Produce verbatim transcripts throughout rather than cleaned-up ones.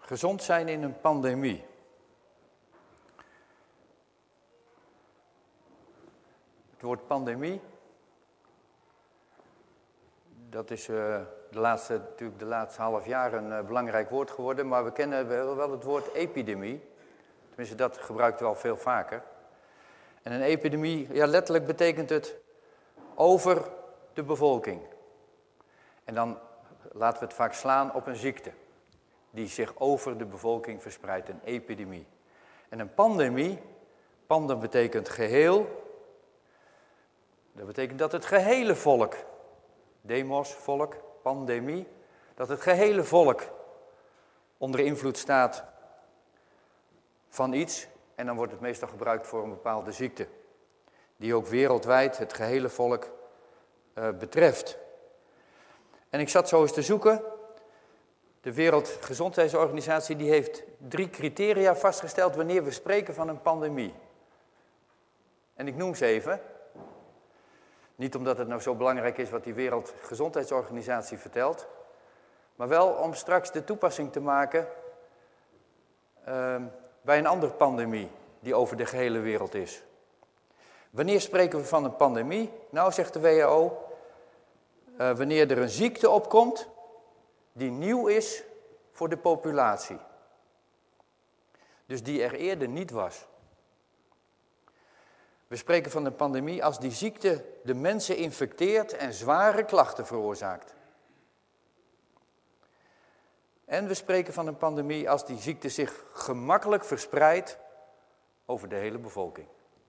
Gezond zijn in een pandemie. Het woord pandemie, dat is uh, de laatste, natuurlijk de laatste half jaar een uh, belangrijk woord geworden, maar we kennen wel, wel het woord epidemie. Tenminste, dat gebruikt wel veel vaker. En een epidemie, ja, letterlijk betekent het over de bevolking. En dan laten we het vaak slaan op een ziekte die zich over de bevolking verspreidt, een epidemie. En een pandemie, pandem betekent geheel, dat betekent dat het gehele volk, demos, volk, pandemie, dat het gehele volk onder invloed staat van iets. En dan wordt het meestal gebruikt voor een bepaalde ziekte, die ook wereldwijd het gehele volk uh, betreft. En ik zat zo eens te zoeken. De Wereldgezondheidsorganisatie die heeft drie criteria vastgesteld wanneer we spreken van een pandemie. En ik noem ze even. Niet omdat het nou zo belangrijk is wat die Wereldgezondheidsorganisatie vertelt, maar wel om straks de toepassing te maken uh, bij een andere pandemie die over de gehele wereld is. Wanneer spreken we van een pandemie? Nou, zegt de W H O, uh, wanneer er een ziekte opkomt die nieuw is voor de populatie. Dus die er eerder niet was. We spreken van een pandemie als die ziekte de mensen infecteert en zware klachten veroorzaakt. En we spreken van een pandemie als die ziekte zich gemakkelijk verspreidt over de hele bevolking.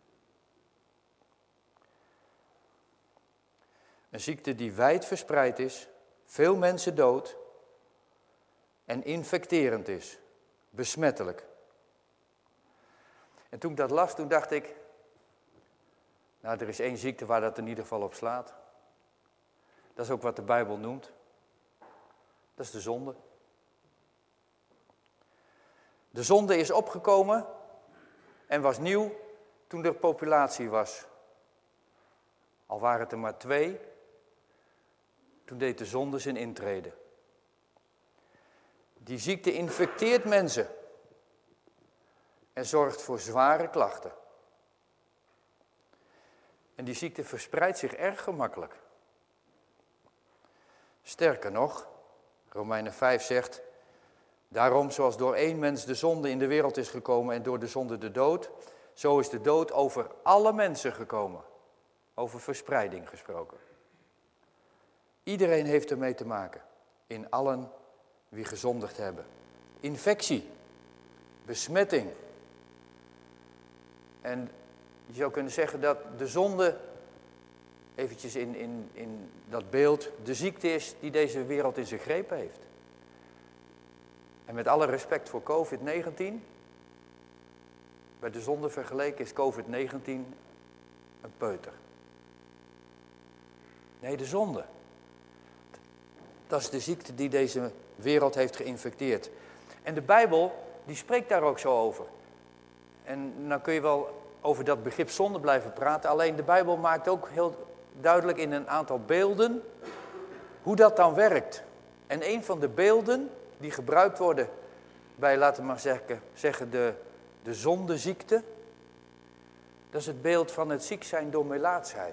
Een ziekte die wijd verspreid is, veel mensen doodt en infecterend is, besmettelijk. En toen ik dat las, toen dacht ik, nou, er is één ziekte waar dat in ieder geval op slaat. Dat is ook wat de Bijbel noemt. Dat is de zonde. De zonde is opgekomen en was nieuw toen er populatie was. Al waren het er maar twee, toen deed de zonde zijn intrede. Die ziekte infecteert mensen en zorgt voor zware klachten. En die ziekte verspreidt zich erg gemakkelijk. Sterker nog, Romeinen vijf zegt, daarom zoals door één mens de zonde in de wereld is gekomen en door de zonde de dood, zo is de dood over alle mensen gekomen. Over verspreiding gesproken. Iedereen heeft ermee te maken, in allen wie gezondigd hebben. Infectie, besmetting. En je zou kunnen zeggen dat de zonde, eventjes in, in, in dat beeld, de ziekte is die deze wereld in zijn greep heeft. En met alle respect voor covid negentien, bij de zonde vergeleken is covid negentien een peuter. Nee, de zonde. Dat is de ziekte die deze wereld heeft geïnfecteerd. En de Bijbel, die spreekt daar ook zo over. En nou kun je wel over dat begrip zonde blijven praten. Alleen de Bijbel maakt ook heel duidelijk in een aantal beelden hoe dat dan werkt. En een van de beelden die gebruikt worden bij, laten we maar zeggen, zeggen de, de zondeziekte, dat is het beeld van het ziek zijn door melaatsheid.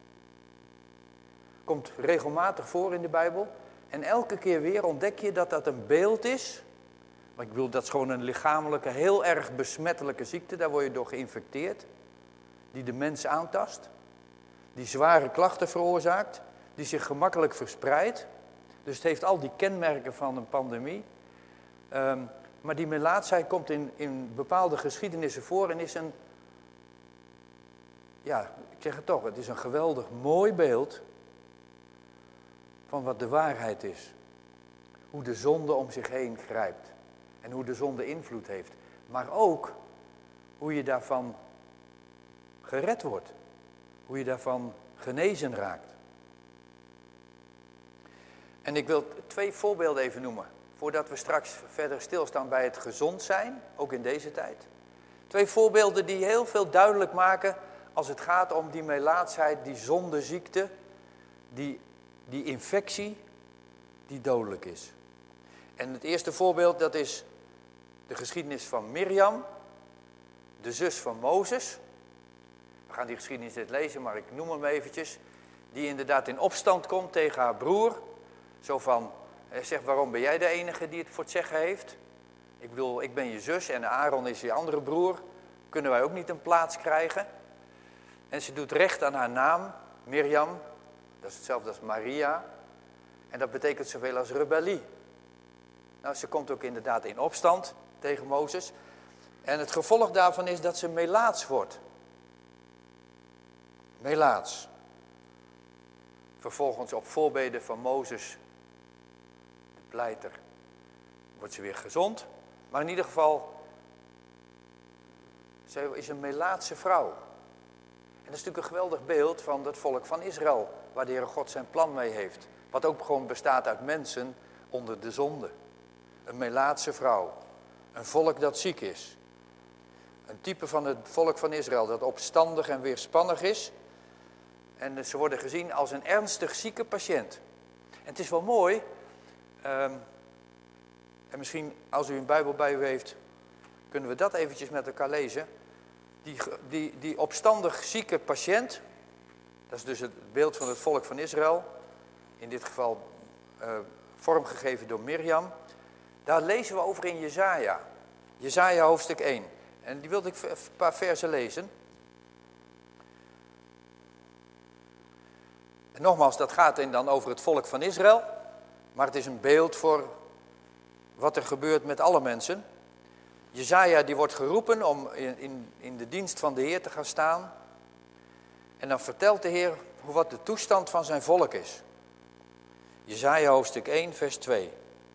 Komt regelmatig voor in de Bijbel. En elke keer weer ontdek je dat dat een beeld is. Maar ik bedoel, dat is gewoon een lichamelijke, heel erg besmettelijke ziekte. Daar word je door geïnfecteerd. Die de mens aantast. Die zware klachten veroorzaakt. Die zich gemakkelijk verspreidt. Dus het heeft al die kenmerken van een pandemie. Um, maar die melaatsheid komt in, in bepaalde geschiedenissen voor en is een, ja, ik zeg het toch, het is een geweldig mooi beeld van wat de waarheid is. Hoe de zonde om zich heen grijpt. En hoe de zonde invloed heeft. Maar ook hoe je daarvan gered wordt. Hoe je daarvan genezen raakt. En ik wil twee voorbeelden even noemen. Voordat we straks verder stilstaan bij het gezond zijn. Ook in deze tijd. Twee voorbeelden die heel veel duidelijk maken als het gaat om die melaatsheid, die zondeziekte. Die, die infectie die dodelijk is. En het eerste voorbeeld dat is de geschiedenis van Mirjam, de zus van Mozes. We gaan die geschiedenis niet lezen, maar ik noem hem eventjes. Die inderdaad in opstand komt tegen haar broer. Zo van, hij zegt, waarom ben jij de enige die het voor het zeggen heeft? Ik bedoel, ik ben je zus en Aaron is je andere broer. Kunnen wij ook niet een plaats krijgen? En ze doet recht aan haar naam, Mirjam. Dat is hetzelfde als Maria. En dat betekent zoveel als rebellie. Nou, ze komt ook inderdaad in opstand tegen Mozes. En het gevolg daarvan is dat ze melaats wordt. Melaats. Vervolgens op voorbeden van Mozes, de pleiter, wordt ze weer gezond. Maar in ieder geval, ze is een melaatse vrouw. En dat is natuurlijk een geweldig beeld van het volk van Israël, waar de Heere God zijn plan mee heeft. Wat ook gewoon bestaat uit mensen onder de zonde. Een melaatse vrouw. Een volk dat ziek is. Een type van het volk van Israël dat opstandig en weerspannig is. En ze worden gezien als een ernstig zieke patiënt. En het is wel mooi. Um, en misschien als u een Bijbel bij u heeft, kunnen we dat eventjes met elkaar lezen. Die, die, die opstandig zieke patiënt, dat is dus het beeld van het volk van Israël. In dit geval uh, vormgegeven door Mirjam. Daar lezen we over in Jesaja. Jesaja hoofdstuk één. En die wilde ik een paar versen lezen. En nogmaals, dat gaat dan over het volk van Israël. Maar het is een beeld voor wat er gebeurt met alle mensen. Jesaja die wordt geroepen om in, in, in de dienst van de Heer te gaan staan. En dan vertelt de Heer wat de toestand van zijn volk is. Jesaja hoofdstuk één vers twee.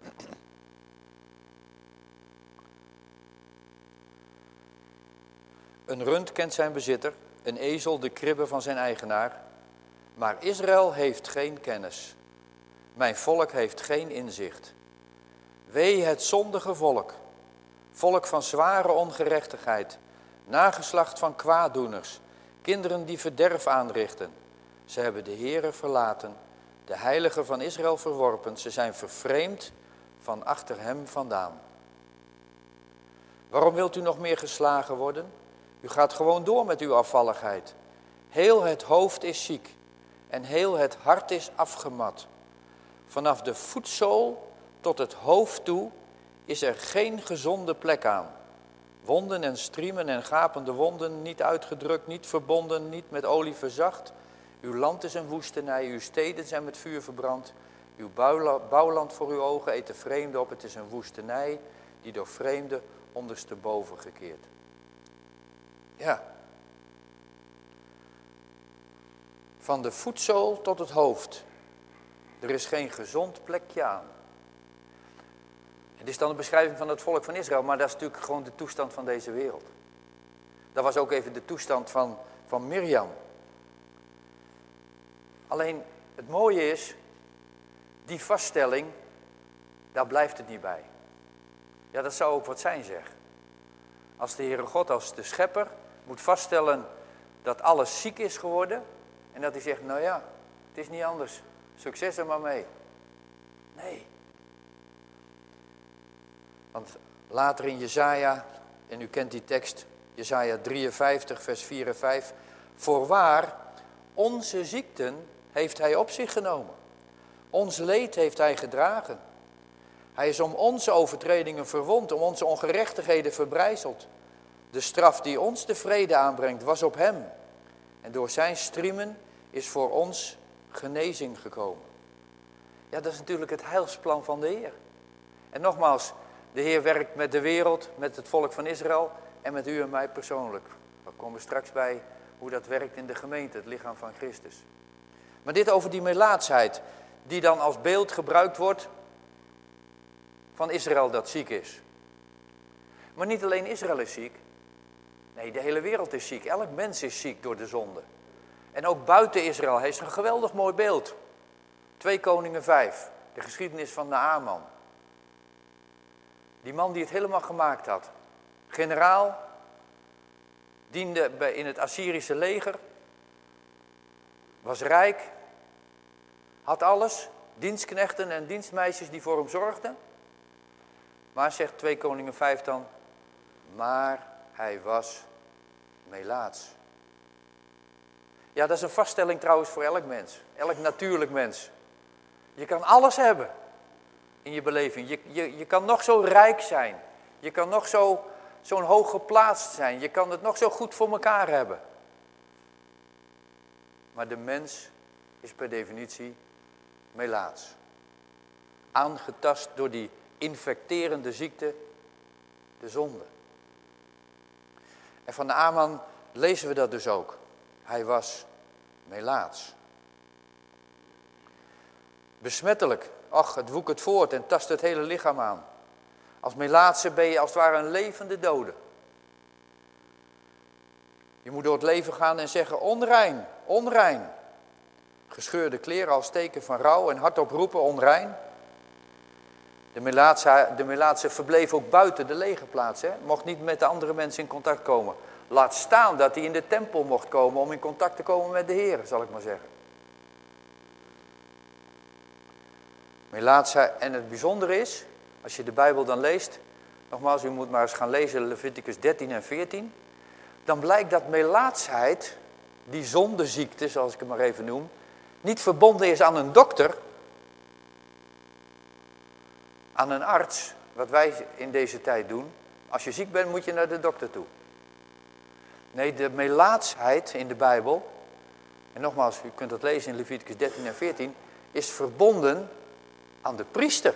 Een rund kent zijn bezitter, een ezel de kribbe van zijn eigenaar. Maar Israël heeft geen kennis. Mijn volk heeft geen inzicht. Wee het zondige volk, volk van zware ongerechtigheid, nageslacht van kwaaddoeners, kinderen die verderf aanrichten. Ze hebben de Heere verlaten, de heilige van Israël verworpen. Ze zijn vervreemd van achter hem vandaan. Waarom wilt u nog meer geslagen worden? U gaat gewoon door met uw afvalligheid. Heel het hoofd is ziek en heel het hart is afgemat. Vanaf de voetzool tot het hoofd toe is er geen gezonde plek aan. Wonden en striemen en gapende wonden, niet uitgedrukt, niet verbonden, niet met olie verzacht. Uw land is een woestenij, uw steden zijn met vuur verbrand. Uw bouwland voor uw ogen eet de vreemden op. Het is een woestenij die door vreemden ondersteboven gekeerd. Ja. Van de voetzool tot het hoofd. Er is geen gezond plekje aan. Het is dan een beschrijving van het volk van Israël, maar dat is natuurlijk gewoon de toestand van deze wereld. Dat was ook even de toestand van, van Mirjam. Alleen het mooie is, die vaststelling, daar blijft het niet bij. Ja, dat zou ook wat zijn, zeg. Als de Heere God, als de schepper, moet vaststellen dat alles ziek is geworden. En dat hij zegt, nou ja, het is niet anders. Succes er maar mee. Nee. Want later in Jesaja, en u kent die tekst, Jesaja drieënvijftig, vers vier en vijf. Voorwaar, onze ziekten heeft hij op zich genomen. Ons leed heeft hij gedragen. Hij is om onze overtredingen verwond, om onze ongerechtigheden verbrijzeld. De straf die ons de vrede aanbrengt, was op hem. En door zijn striemen is voor ons genezing gekomen. Ja, dat is natuurlijk het heilsplan van de Heer. En nogmaals, de Heer werkt met de wereld, met het volk van Israël en met u en mij persoonlijk. We komen straks bij hoe dat werkt in de gemeente, het lichaam van Christus. Maar dit over die melaatsheid, die dan als beeld gebruikt wordt van Israël dat ziek is. Maar niet alleen Israël is ziek. Nee, de hele wereld is ziek. Elk mens is ziek door de zonde. En ook buiten Israël heeft een geweldig mooi beeld. Twee Koningen vijf, de geschiedenis van Naaman. Die man die het helemaal gemaakt had. Generaal, diende in het Assyrische leger. Was rijk. Had alles. Dienstknechten en dienstmeisjes die voor hem zorgden. Maar zegt twee Koningen vijf dan, maar hij was melaats. Ja, dat is een vaststelling trouwens voor elk mens. Elk natuurlijk mens. Je kan alles hebben in je beleving. Je, je, je kan nog zo rijk zijn. Je kan nog zo, zo'n hoog geplaatst zijn. Je kan het nog zo goed voor elkaar hebben. Maar de mens is per definitie melaats. Aangetast door die infecterende ziekte, de zonde. En van de Naaman lezen we dat dus ook. Hij was melaats. Besmettelijk. Ach, het woekert voort en tast het hele lichaam aan. Als melaatse ben je als het ware een levende dode. Je moet door het leven gaan en zeggen onrein, onrein. Gescheurde kleren als teken van rouw en hardop roepen onrein. De melaatse, de melaatse verbleef ook buiten de legerplaats. Hè? Mocht niet met de andere mensen in contact komen. Laat staan dat hij in de tempel mocht komen om in contact te komen met de Heer, zal ik maar zeggen. Melaatse, en het bijzondere is, als je de Bijbel dan leest, nogmaals, u moet maar eens gaan lezen Leviticus dertien en veertien, dan blijkt dat melaatsheid, die zondeziekte, zoals ik het maar even noem, niet verbonden is aan een dokter, aan een arts, wat wij in deze tijd doen. Als je ziek bent, moet je naar de dokter toe. Nee, de melaatsheid in de Bijbel, en nogmaals, u kunt dat lezen in Leviticus dertien en veertien, is verbonden aan de priester.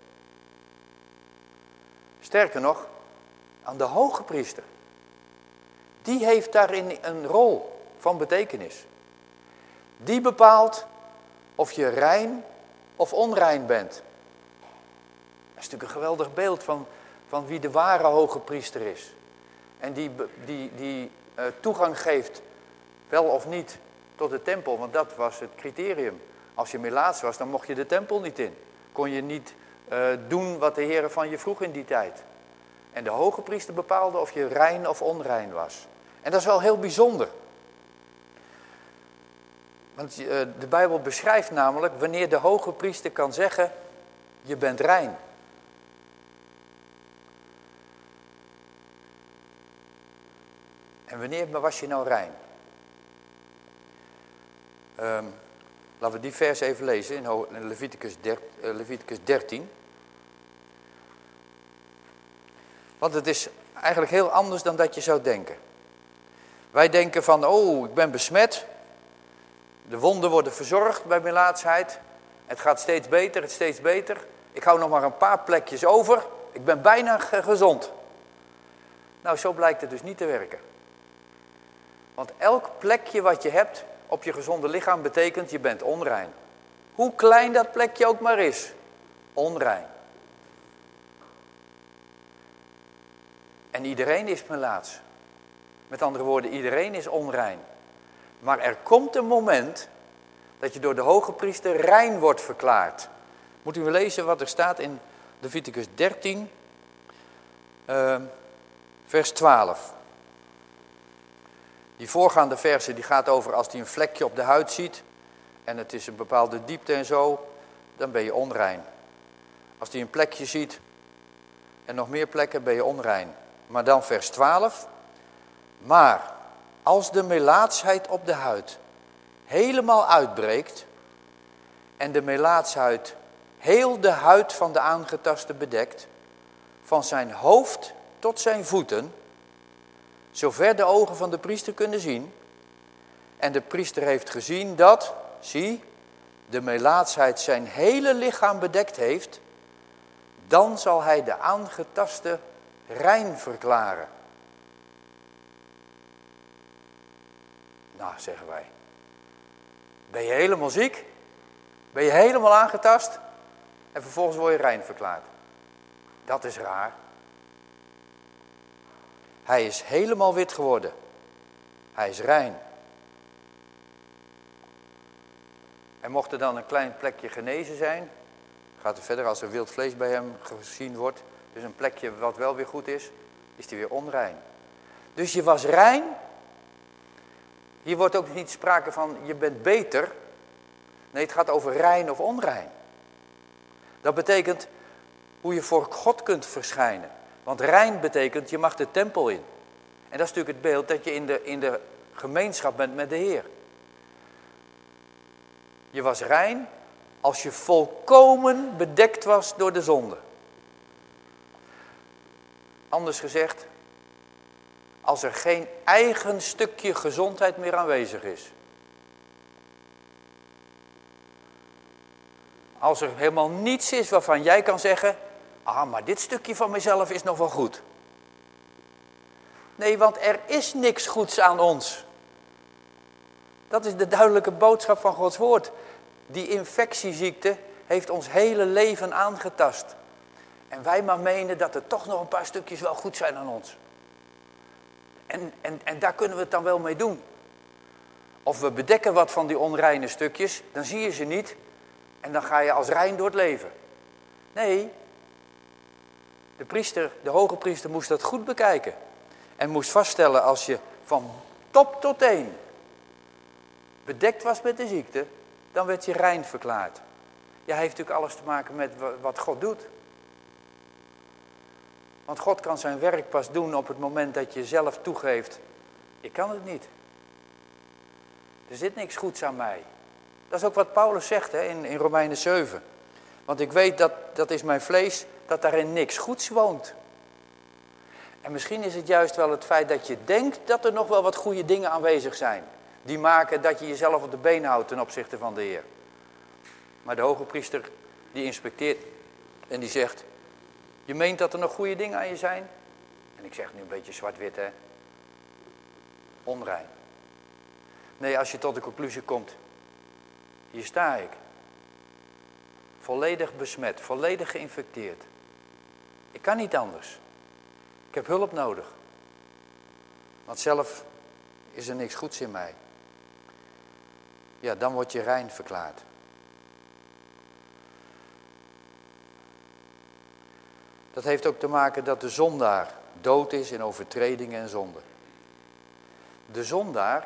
Sterker nog, aan de hoge priester. Die heeft daarin een rol van betekenis. Die bepaalt of je rein of onrein bent. Dat is natuurlijk een geweldig beeld van, van wie de ware hoge priester is. En die, die, die uh, toegang geeft, wel of niet, tot de tempel. Want dat was het criterium. Als je melaats was, dan mocht je de tempel niet in. Kon je niet uh, doen wat de Heer van je vroeg in die tijd. En de hoge priester bepaalde of je rein of onrein was. En dat is wel heel bijzonder. Want uh, de Bijbel beschrijft namelijk wanneer de hoge priester kan zeggen, je bent rein. En wanneer was je nou rein? Um, laten we die vers even lezen in Leviticus, Leviticus dertien. Want het is eigenlijk heel anders dan dat je zou denken. Wij denken van, oh, ik ben besmet. De wonden worden verzorgd bij melaatsheid. Het gaat steeds beter, het steeds beter. Ik hou nog maar een paar plekjes over. Ik ben bijna gezond. Nou, zo blijkt het dus niet te werken. Want elk plekje wat je hebt op je gezonde lichaam betekent je bent onrein. Hoe klein dat plekje ook maar is. Onrein. En iedereen is melaats. Met andere woorden, iedereen is onrein. Maar er komt een moment dat je door de hoge priester rein wordt verklaard. Moet u lezen wat er staat in Leviticus dertien, uh, vers twaalf. Die voorgaande verse die gaat over als hij een vlekje op de huid ziet en het is een bepaalde diepte en zo, dan ben je onrein. Als hij een plekje ziet en nog meer plekken, ben je onrein. Maar dan vers twaalf. Maar als de melaatsheid op de huid helemaal uitbreekt en de melaatshuid heel de huid van de aangetaste bedekt, van zijn hoofd tot zijn voeten, zover de ogen van de priester kunnen zien, en de priester heeft gezien dat, zie, de melaatsheid zijn hele lichaam bedekt heeft, dan zal hij de aangetaste rein verklaren. Nou, zeggen wij. Ben je helemaal ziek? Ben je helemaal aangetast? En vervolgens word je rein verklaard. Dat is raar. Hij is helemaal wit geworden. Hij is rein. En mocht er dan een klein plekje genezen zijn, gaat er verder als er wild vlees bij hem gezien wordt, dus een plekje wat wel weer goed is, is hij weer onrein. Dus je was rein. Hier wordt ook niet sprake van je bent beter. Nee, het gaat over rein of onrein. Dat betekent, hoe je voor God kunt verschijnen. Want rein betekent, je mag de tempel in. En dat is natuurlijk het beeld dat je in de, in de gemeenschap bent met de Heer. Je was rein als je volkomen bedekt was door de zonde. Anders gezegd, als er geen eigen stukje gezondheid meer aanwezig is. Als er helemaal niets is waarvan jij kan zeggen, ah, maar dit stukje van mezelf is nog wel goed. Nee, want er is niks goeds aan ons. Dat is de duidelijke boodschap van Gods woord. Die infectieziekte heeft ons hele leven aangetast. En wij maar menen dat er toch nog een paar stukjes wel goed zijn aan ons. En, en, en daar kunnen we het dan wel mee doen. Of we bedekken wat van die onreine stukjes, dan zie je ze niet. En dan ga je als rein door het leven. Nee, de priester, de hoge priester moest dat goed bekijken. En moest vaststellen als je van top tot teen bedekt was met de ziekte, dan werd je rein verklaard. Ja, heeft natuurlijk alles te maken met wat God doet. Want God kan zijn werk pas doen op het moment dat je zelf toegeeft, ik kan het niet. Er zit niks goeds aan mij. Dat is ook wat Paulus zegt hè, in, in Romeinen zeven. Want ik weet dat, dat is mijn vlees, dat daarin niks goeds woont. En misschien is het juist wel het feit dat je denkt dat er nog wel wat goede dingen aanwezig zijn. Die maken dat je jezelf op de been houdt ten opzichte van de Heer. Maar de hoge priester die inspecteert en die zegt, je meent dat er nog goede dingen aan je zijn? En ik zeg nu een beetje zwart-wit hè. Onrein. Nee, als je tot de conclusie komt, hier sta ik. Volledig besmet, volledig geïnfecteerd. Ik kan niet anders. Ik heb hulp nodig. Want zelf is er niks goeds in mij. Ja, dan word je rein verklaard. Dat heeft ook te maken dat de zondaar dood is in overtredingen en zonde. De zondaar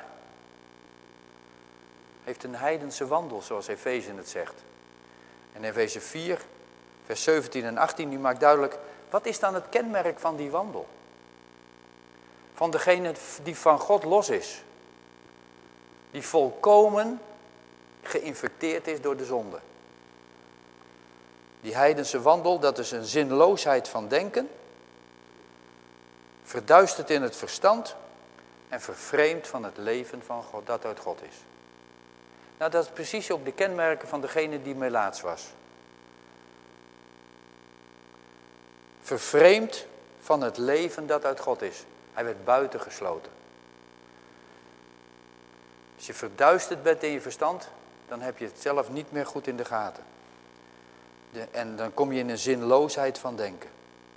heeft een heidense wandel, zoals Efeze het zegt. En Efeze vier, vers zeventien en achttien, die maakt duidelijk, wat is dan het kenmerk van die wandel? Van degene die van God los is. Die volkomen geïnfecteerd is door de zonde. Die heidense wandel, dat is een zinloosheid van denken. Verduisterd in het verstand. En vervreemd van het leven van God, dat uit God is. Nou, dat is precies ook de kenmerken van degene die melaats was. Vervreemd van het leven dat uit God is. Hij werd buitengesloten. Als je verduisterd bent in je verstand, dan heb je het zelf niet meer goed in de gaten. De, en dan kom je in een zinloosheid van denken.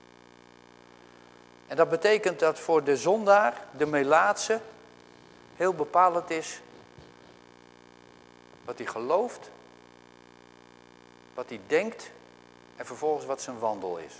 En dat betekent dat voor de zondaar, de melaatse, heel bepalend is wat hij gelooft, wat hij denkt en vervolgens wat zijn wandel is.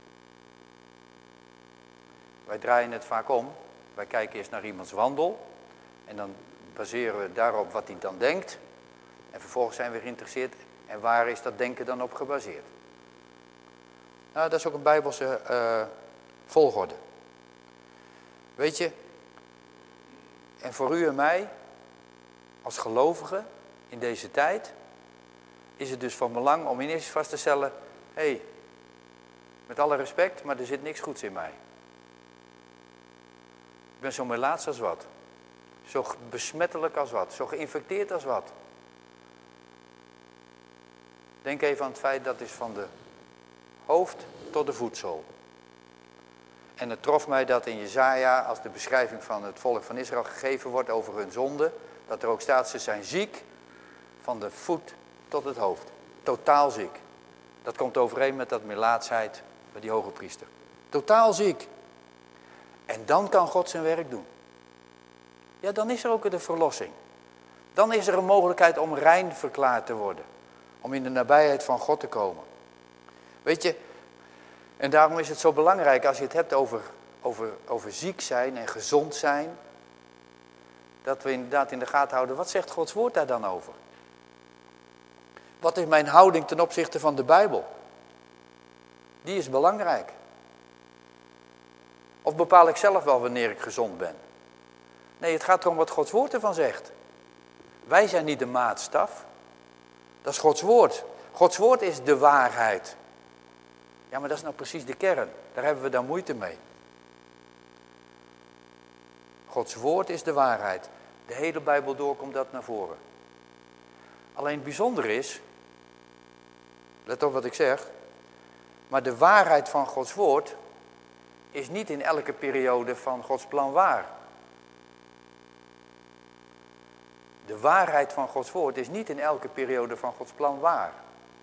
Wij draaien het vaak om. Wij kijken eerst naar iemands wandel en dan baseren we daarop wat hij dan denkt. En vervolgens zijn we geïnteresseerd en waar is dat denken dan op gebaseerd. Nou, dat is ook een Bijbelse uh, volgorde. Weet je, en voor u en mij, als gelovigen in deze tijd, is het dus van belang om in eerste vast te stellen, hé, hey, met alle respect, maar er zit niks goeds in mij. Ik ben zo melaats als wat. Zo besmettelijk als wat. Zo geïnfecteerd als wat. Denk even aan het feit dat is van de hoofd tot de voetzool. En het trof mij dat in Jesaja, als de beschrijving van het volk van Israël gegeven wordt over hun zonde, dat er ook staat, ze zijn ziek van de voet tot het hoofd. Totaal ziek. Dat komt overeen met dat melaatsheid bij die hoge priester. Totaal ziek. En dan kan God zijn werk doen. Ja, dan is er ook de verlossing. Dan is er een mogelijkheid om rein verklaard te worden. Om in de nabijheid van God te komen. Weet je, en daarom is het zo belangrijk als je het hebt over, over, over ziek zijn en gezond zijn. Dat we inderdaad in de gaten houden, wat zegt Gods woord daar dan over? Wat is mijn houding ten opzichte van de Bijbel? Die is belangrijk. Of bepaal ik zelf wel wanneer ik gezond ben? Nee, het gaat erom wat Gods woord ervan zegt. Wij zijn niet de maatstaf. Dat is Gods woord. Gods woord is de waarheid. Ja, maar dat is nou precies de kern. Daar hebben we dan moeite mee. Gods woord is de waarheid. De hele Bijbel door komt dat naar voren. Alleen het bijzondere is, let op wat ik zeg, maar de waarheid van Gods woord is niet in elke periode van Gods plan waar. De waarheid van Gods woord is niet in elke periode van Gods plan waar.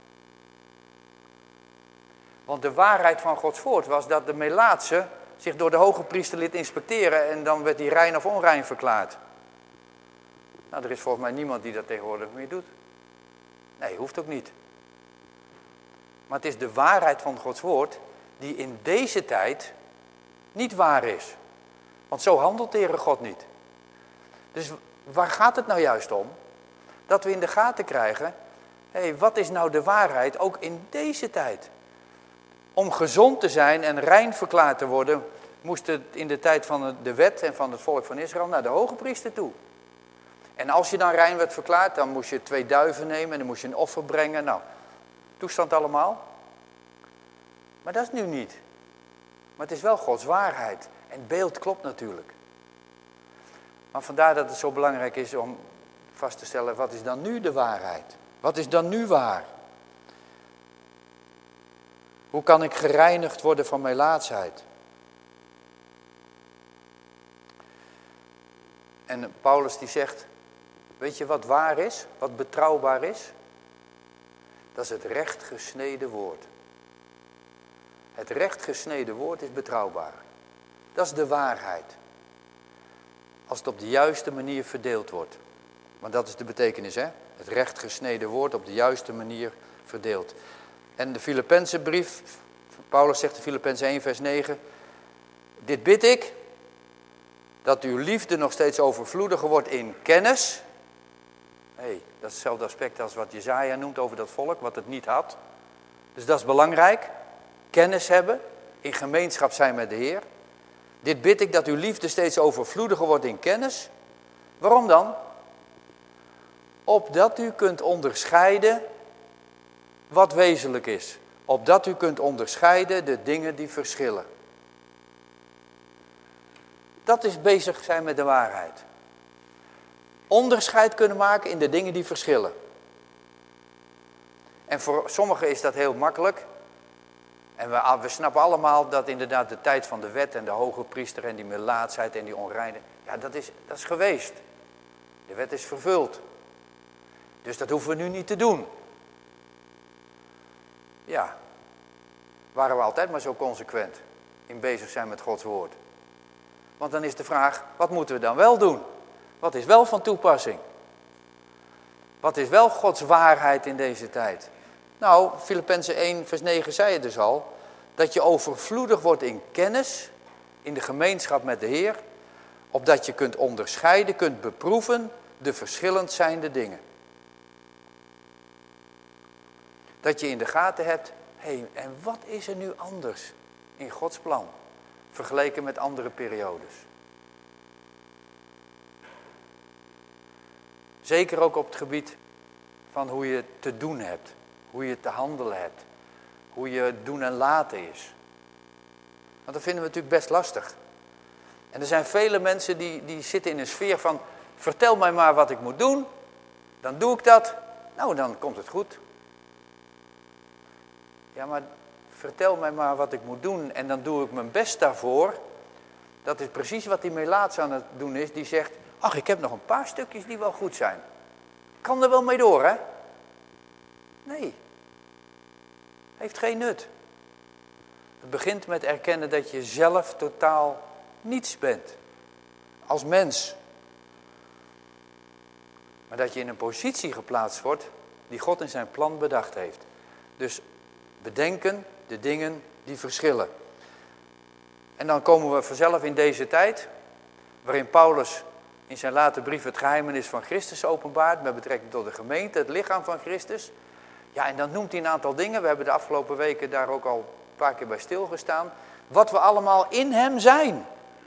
Want de waarheid van Gods woord was dat de melaatse zich door de hoge priester liet inspecteren en dan werd hij rein of onrein verklaard. Nou, er is volgens mij niemand die dat tegenwoordig meer doet. Nee, hoeft ook niet. Maar het is de waarheid van Gods woord die in deze tijd niet waar is. Want zo handelt de Heere God niet. Dus waar gaat het nou juist om? Dat we in de gaten krijgen, hé, hey, wat is nou de waarheid ook in deze tijd? Om gezond te zijn en rein verklaard te worden, moest het in de tijd van de wet en van het volk van Israël naar de hoge priester toe. En als je dan rein werd verklaard, dan moest je twee duiven nemen en dan moest je een offer brengen. Nou, toestand allemaal. Maar dat is nu niet. Maar het is wel Gods waarheid. En het beeld klopt natuurlijk. Maar vandaar dat het zo belangrijk is om vast te stellen, wat is dan nu de waarheid? Wat is dan nu waar? Hoe kan ik gereinigd worden van melaatsheid? En Paulus die zegt, weet je wat waar is? Wat betrouwbaar is? Dat is het recht gesneden woord. Het recht gesneden woord is betrouwbaar. Dat is de waarheid. Als het op de juiste manier verdeeld wordt. Want dat is de betekenis, hè? Het recht gesneden woord op de juiste manier verdeeld. En de Filippense brief, Paulus zegt in Filippense één vers negen. Dit bid ik, dat uw liefde nog steeds overvloediger wordt in kennis. Hé, hey, dat is hetzelfde aspect als wat Jesaja noemt over dat volk, wat het niet had. Dus dat is belangrijk. Kennis hebben, in gemeenschap zijn met de Heer. Dit bid ik, dat uw liefde steeds overvloediger wordt in kennis. Waarom dan? Opdat u kunt onderscheiden wat wezenlijk is. Opdat u kunt onderscheiden de dingen die verschillen. Dat is bezig zijn met de waarheid. Onderscheid kunnen maken in de dingen die verschillen. En voor sommigen is dat heel makkelijk. En we, we snappen allemaal dat inderdaad de tijd van de wet en de hoge priester en die melaatsheid en die onreine, ja, dat is, dat is geweest. De wet is vervuld. Dus dat hoeven we nu niet te doen. Ja, waren we altijd maar zo consequent in bezig zijn met Gods woord. Want dan is de vraag, wat moeten we dan wel doen? Wat is wel van toepassing? Wat is wel Gods waarheid in deze tijd? Nou, Filippense één vers negen zei het dus al, dat je overvloedig wordt in kennis, in de gemeenschap met de Heer, opdat je kunt onderscheiden, kunt beproeven de verschillend zijnde dingen. Dat je in de gaten hebt, hé, hey, en wat is er nu anders in Gods plan, vergeleken met andere periodes? Zeker ook op het gebied van hoe je te doen hebt, hoe je te handelen hebt, hoe je doen en laten is. Want dat vinden we natuurlijk best lastig. En er zijn vele mensen die, die zitten in een sfeer van, vertel mij maar wat ik moet doen, dan doe ik dat, nou dan komt het goed. Ja, maar vertel mij maar wat ik moet doen en dan doe ik mijn best daarvoor. Dat is precies wat die melaats aan het doen is, die zegt, ach, ik heb nog een paar stukjes die wel goed zijn. Kan er wel mee door, hè? Nee. Heeft geen nut. Het begint met erkennen dat je zelf totaal niets bent. Als mens. Maar dat je in een positie geplaatst wordt die God in zijn plan bedacht heeft. Dus bedenken de dingen die verschillen. En dan komen we vanzelf in deze tijd, waarin Paulus in zijn late brief het geheimenis van Christus openbaart, met betrekking tot de gemeente, het lichaam van Christus. Ja, en dan noemt hij een aantal dingen. We hebben de afgelopen weken daar ook al paar keer bij stilgestaan. Wat we allemaal in hem zijn.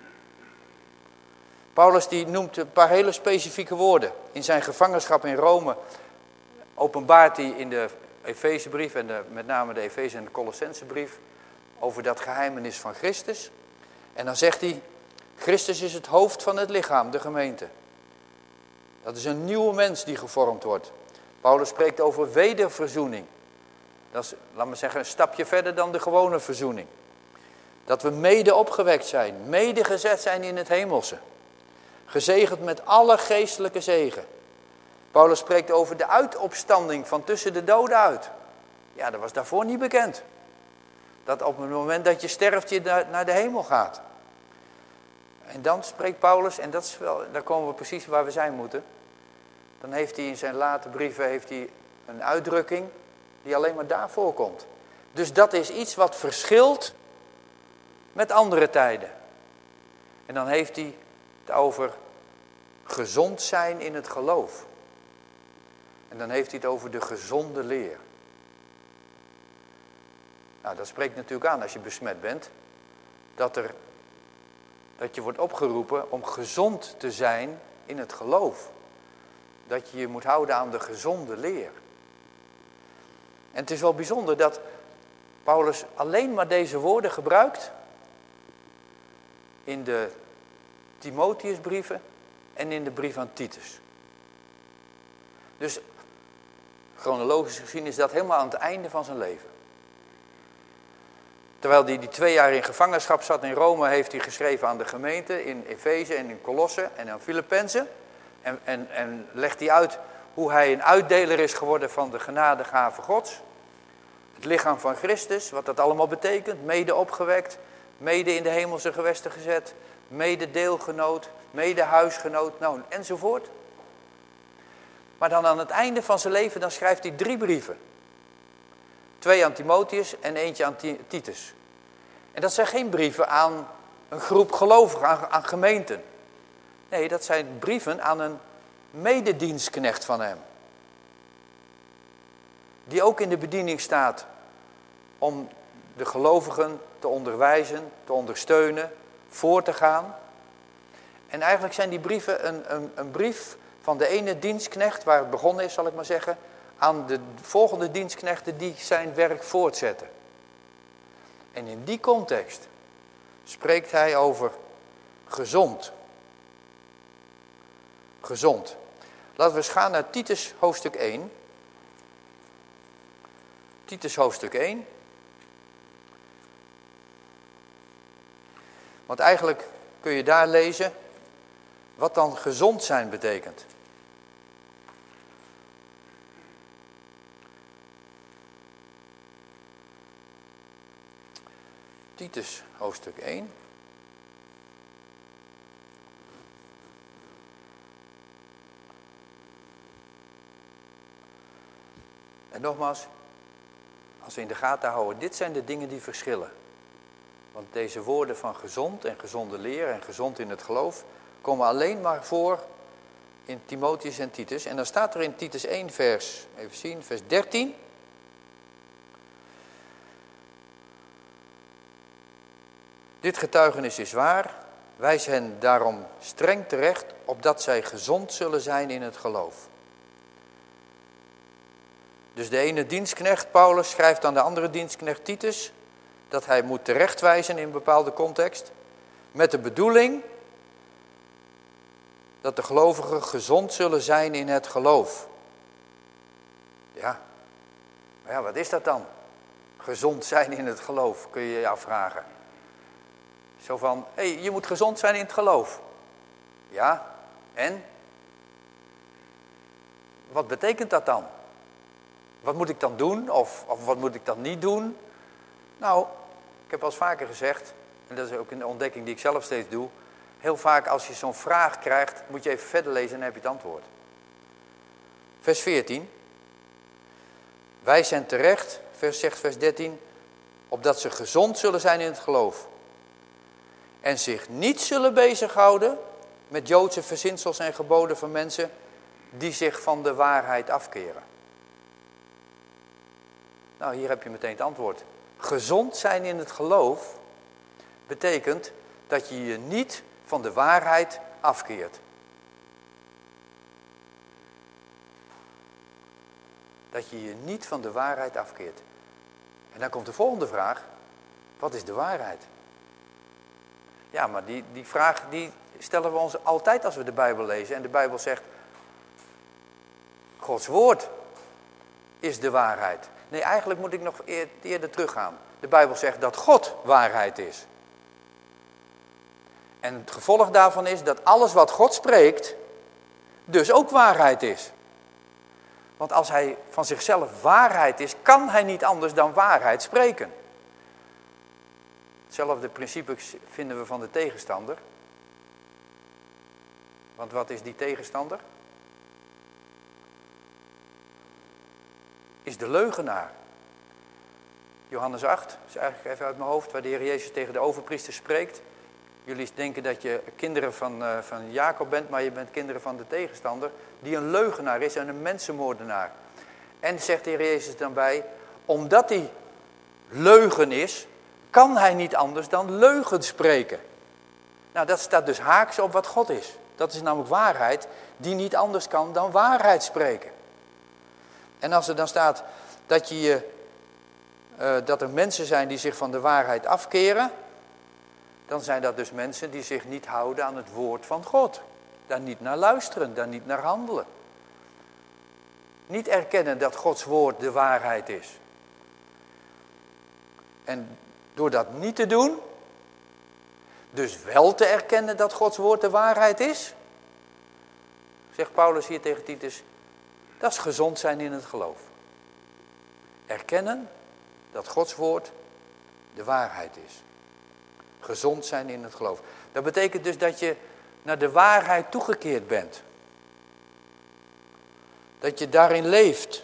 Paulus die noemt een paar hele specifieke woorden. In zijn gevangenschap in Rome openbaart hij in de Efezebrief en de, met name de Efeze en de Colossensebrief over dat geheimenis van Christus. En dan zegt hij, Christus is het hoofd van het lichaam, de gemeente. Dat is een nieuwe mens die gevormd wordt. Paulus spreekt over wederverzoening. Dat is, laat maar zeggen, een stapje verder dan de gewone verzoening. Dat we mede opgewekt zijn, mede gezet zijn in het hemelse. Gezegend met alle geestelijke zegen. Paulus spreekt over de uitopstanding van tussen de doden uit. Ja, dat was daarvoor niet bekend. Dat op het moment dat je sterft je naar de hemel gaat. En dan spreekt Paulus, en dat is wel, daar komen we precies waar we zijn moeten. Dan heeft hij in zijn late brieven heeft hij een uitdrukking die alleen maar daar voorkomt. Dus dat is iets wat verschilt met andere tijden. En dan heeft hij het over gezond zijn in het geloof. En dan heeft hij het over de gezonde leer. Nou, dat spreekt natuurlijk aan als je besmet bent. Dat, er, dat je wordt opgeroepen om gezond te zijn in het geloof. Dat je je moet houden aan de gezonde leer. En het is wel bijzonder dat Paulus alleen maar deze woorden gebruikt in de Timotheusbrieven en in de brief aan Titus. Dus chronologisch gezien is dat helemaal aan het einde van zijn leven. Terwijl hij die twee jaar in gevangenschap zat in Rome, heeft hij geschreven aan de gemeente in Efeze en in Colosse en aan Filippenzen. En, en, en legt hij uit hoe hij een uitdeler is geworden van de genadegave Gods. Het lichaam van Christus, wat dat allemaal betekent. Mede opgewekt, mede in de hemelse gewesten gezet, mede deelgenoot, mede huisgenoot, nou, enzovoort. Maar dan aan het einde van zijn leven, dan schrijft hij drie brieven. Twee aan Timotheus en eentje aan Titus. En dat zijn geen brieven aan een groep gelovigen, aan, aan gemeenten. Nee, dat zijn brieven aan een mededienstknecht van hem. Die ook in de bediening staat om de gelovigen te onderwijzen, te ondersteunen, voor te gaan. En eigenlijk zijn die brieven een, een, een brief van de ene dienstknecht, waar het begonnen is, zal ik maar zeggen, aan de volgende dienstknechten die zijn werk voortzetten. En in die context spreekt hij over gezond. Gezond. Laten we eens gaan naar Titus hoofdstuk één. Titus hoofdstuk één. Want eigenlijk kun je daar lezen wat dan gezond zijn betekent. Titus hoofdstuk één. En nogmaals, als we in de gaten houden, dit zijn de dingen die verschillen. Want deze woorden van gezond en gezonde leer en gezond in het geloof komen alleen maar voor in Timotheus en Titus. En dan staat er in Titus één vers, even zien, vers dertien. Dit getuigenis is waar, wijs hen daarom streng terecht, opdat zij gezond zullen zijn in het geloof. Dus de ene dienstknecht, Paulus, schrijft aan de andere dienstknecht Titus dat hij moet terechtwijzen in een bepaalde context, met de bedoeling dat de gelovigen gezond zullen zijn in het geloof. Ja, maar ja, wat is dat dan? Gezond zijn in het geloof, kun je je afvragen. Zo van, hé, hey, je moet gezond zijn in het geloof. Ja, en? Wat betekent dat dan? Wat moet ik dan doen? Of, of wat moet ik dan niet doen? Nou, ik heb al eens vaker gezegd, en dat is ook een ontdekking die ik zelf steeds doe. Heel vaak als je zo'n vraag krijgt, moet je even verder lezen en dan heb je het antwoord. Vers veertien. Wij zijn terecht, vers, zegt vers dertien, opdat ze gezond zullen zijn in het geloof. En zich niet zullen bezighouden met Joodse verzinsels en geboden van mensen die zich van de waarheid afkeren. Nou, hier heb je meteen het antwoord. Gezond zijn in het geloof betekent dat je je niet van de waarheid afkeert. Dat je je niet van de waarheid afkeert. En dan komt de volgende vraag. Wat is de waarheid? Ja, maar die, die vraag die stellen we ons altijd als we de Bijbel lezen. En de Bijbel zegt, Gods woord is de waarheid. Nee, eigenlijk moet ik nog eer, eerder teruggaan. De Bijbel zegt dat God waarheid is. En het gevolg daarvan is dat alles wat God spreekt, dus ook waarheid is. Want als hij van zichzelf waarheid is, kan hij niet anders dan waarheid spreken. Hetzelfde principe vinden we van de tegenstander. Want wat is die tegenstander? Is de leugenaar. Johannes acht, is eigenlijk even uit mijn hoofd, waar de Heer Jezus tegen de overpriester spreekt. Jullie denken dat je kinderen van, uh, van Jacob bent, maar je bent kinderen van de tegenstander, die een leugenaar is en een mensenmoordenaar. En zegt de Heer Jezus dan bij, omdat hij leugen is, kan hij niet anders dan leugen spreken. Nou, dat staat dus haaks op wat God is. Dat is namelijk waarheid, die niet anders kan dan waarheid spreken. En als er dan staat dat, je je, uh, dat er mensen zijn die zich van de waarheid afkeren, dan zijn dat dus mensen die zich niet houden aan het woord van God. Daar niet naar luisteren, daar niet naar handelen. Niet erkennen dat Gods woord de waarheid is. En door dat niet te doen, dus wel te erkennen dat Gods woord de waarheid is, zegt Paulus hier tegen Titus, dat is gezond zijn in het geloof. Erkennen dat Gods woord de waarheid is. Gezond zijn in het geloof. Dat betekent dus dat je naar de waarheid toegekeerd bent. Dat je daarin leeft.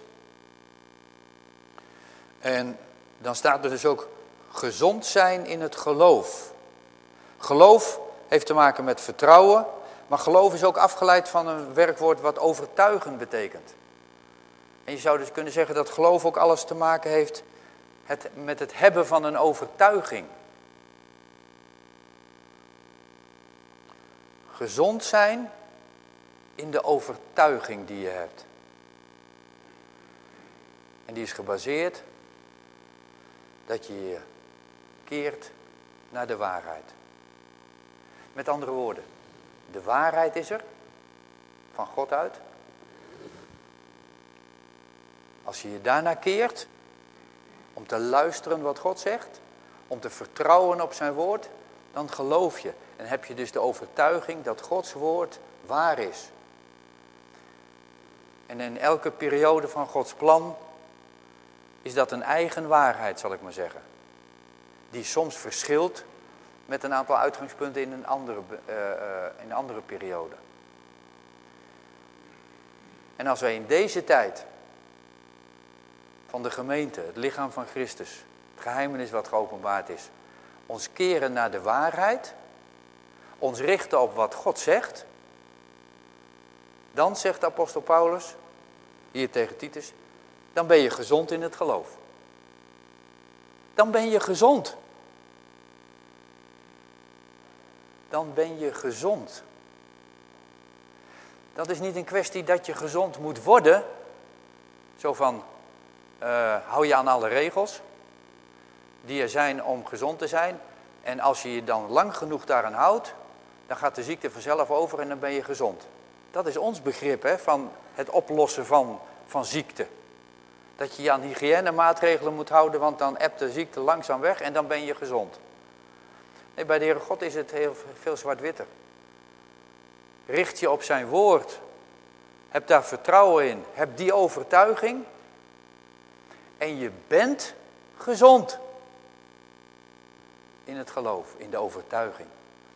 En dan staat er dus ook gezond zijn in het geloof. Geloof heeft te maken met vertrouwen, maar geloof is ook afgeleid van een werkwoord wat overtuigen betekent. En je zou dus kunnen zeggen dat geloof ook alles te maken heeft het, met het hebben van een overtuiging. Gezond zijn in de overtuiging die je hebt. En die is gebaseerd dat je je keert naar de waarheid. Met andere woorden, de waarheid is er, van God uit. Als je je daarnaar keert, om te luisteren wat God zegt, om te vertrouwen op zijn woord, dan geloof je. En heb je dus de overtuiging dat Gods woord waar is. En in elke periode van Gods plan is dat een eigen waarheid, zal ik maar zeggen. Die soms verschilt met een aantal uitgangspunten in een andere, uh, uh, in een andere periode. En als wij in deze tijd van de gemeente, het lichaam van Christus, het geheimenis wat geopenbaard is, ons keren naar de waarheid, ons richten op wat God zegt, dan zegt de apostel Paulus, hier tegen Titus, dan ben je gezond in het geloof. Dan ben je gezond. Dan ben je gezond. Dat is niet een kwestie dat je gezond moet worden. Zo van, uh, hou je aan alle regels die er zijn om gezond te zijn. En als je je dan lang genoeg daaraan houdt, dan gaat de ziekte vanzelf over en dan ben je gezond. Dat is ons begrip, hè, van het oplossen van, van ziekte. Dat je je aan hygiënemaatregelen moet houden, want dan ebt de ziekte langzaam weg en dan ben je gezond. Nee, bij de Heere God is het heel veel zwart-witter. Richt je op zijn woord. Heb daar vertrouwen in. Heb die overtuiging. En je bent gezond. In het geloof, in de overtuiging.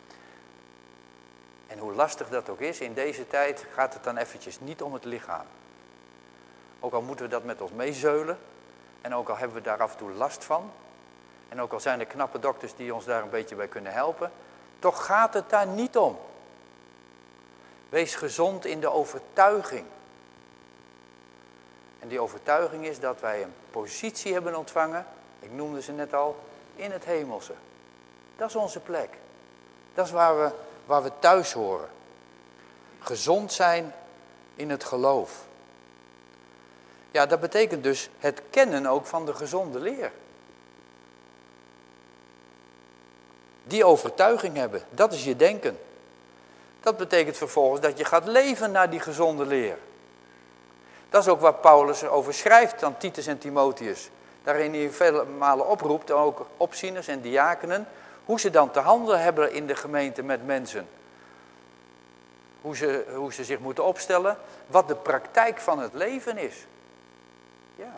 En hoe lastig dat ook is, in deze tijd gaat het dan eventjes niet om het lichaam. Ook al moeten we dat met ons meezeulen. En ook al hebben we daar af en toe last van. En ook al zijn er knappe dokters die ons daar een beetje bij kunnen helpen. Toch gaat het daar niet om. Wees gezond in de overtuiging. En die overtuiging is dat wij een positie hebben ontvangen Ik noemde ze net al, in het hemelse. Dat is onze plek. Dat is waar we, waar we thuis horen. Gezond zijn in het geloof. Ja, dat betekent dus het kennen ook van de gezonde leer. Die overtuiging hebben, dat is je denken. Dat betekent vervolgens dat je gaat leven naar die gezonde leer. Dat is ook waar Paulus over schrijft aan Titus en Timotheus. Daarin hij vele malen oproept, ook opzieners en diakenen, hoe ze dan te handelen hebben in de gemeente met mensen. Hoe ze, hoe ze zich moeten opstellen, wat de praktijk van het leven is. Ja.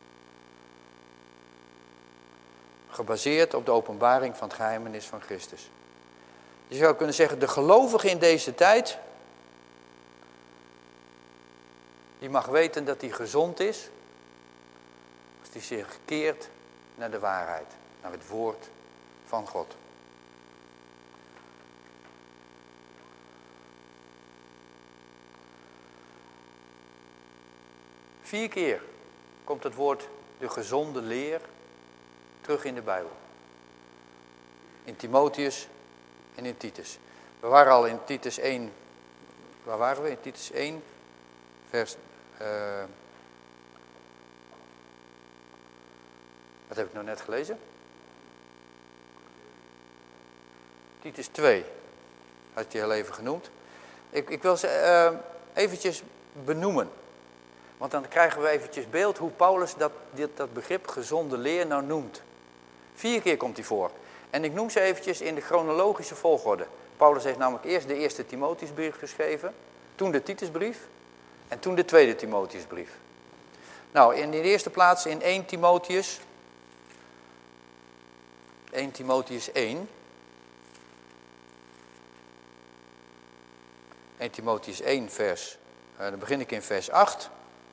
Gebaseerd op de openbaring van het geheimenis van Christus. Je zou kunnen zeggen, de gelovige in deze tijd, die mag weten dat hij gezond is, als hij zich keert naar de waarheid, naar het woord van God. Vier keer komt het woord de gezonde leer terug in de Bijbel. In Timotheus en in Titus. We waren al in Titus één. Waar waren we? In Titus één, vers... Uh, wat heb ik nou net gelezen? Titus twee. Had je heel even genoemd. Ik, ik wil ze uh, eventjes benoemen. Want dan krijgen we eventjes beeld hoe Paulus dat, dit, dat begrip gezonde leer nou noemt. Vier keer komt hij voor. En ik noem ze eventjes in de chronologische volgorde. Paulus heeft namelijk eerst de eerste Timotheusbrief geschreven. Toen de Titusbrief. En toen de tweede Timotheusbrief. Nou, in de eerste plaats in één Timotheus. één Timotheus één. één Timotheus één vers. Uh, dan begin ik in vers acht.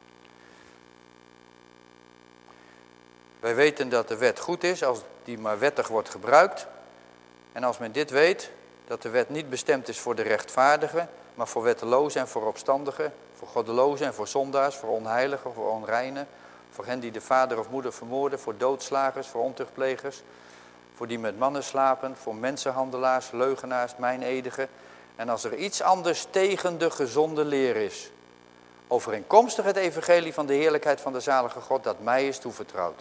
Wij weten dat de wet goed is als die maar wettig wordt gebruikt. En als men dit weet, dat de wet niet bestemd is voor de rechtvaardigen, maar voor wettelozen en voor opstandigen, voor goddelozen en voor zondaars, voor onheiligen, voor onreinen, voor hen die de vader of moeder vermoorden, voor doodslagers, voor ontuchtplegers, voor die met mannen slapen, voor mensenhandelaars, leugenaars, meinedigen. En als er iets anders tegen de gezonde leer is, overeenkomstig het evangelie van de heerlijkheid van de zalige God, dat mij is toevertrouwd.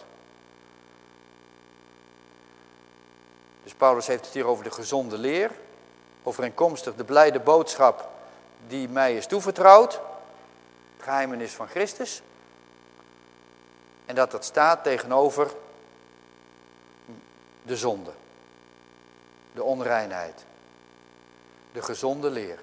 Dus Paulus heeft het hier over de gezonde leer, overeenkomstig de blijde boodschap die mij is toevertrouwd, het geheimenis van Christus. En dat dat staat tegenover de zonde, de onreinheid, de gezonde leer.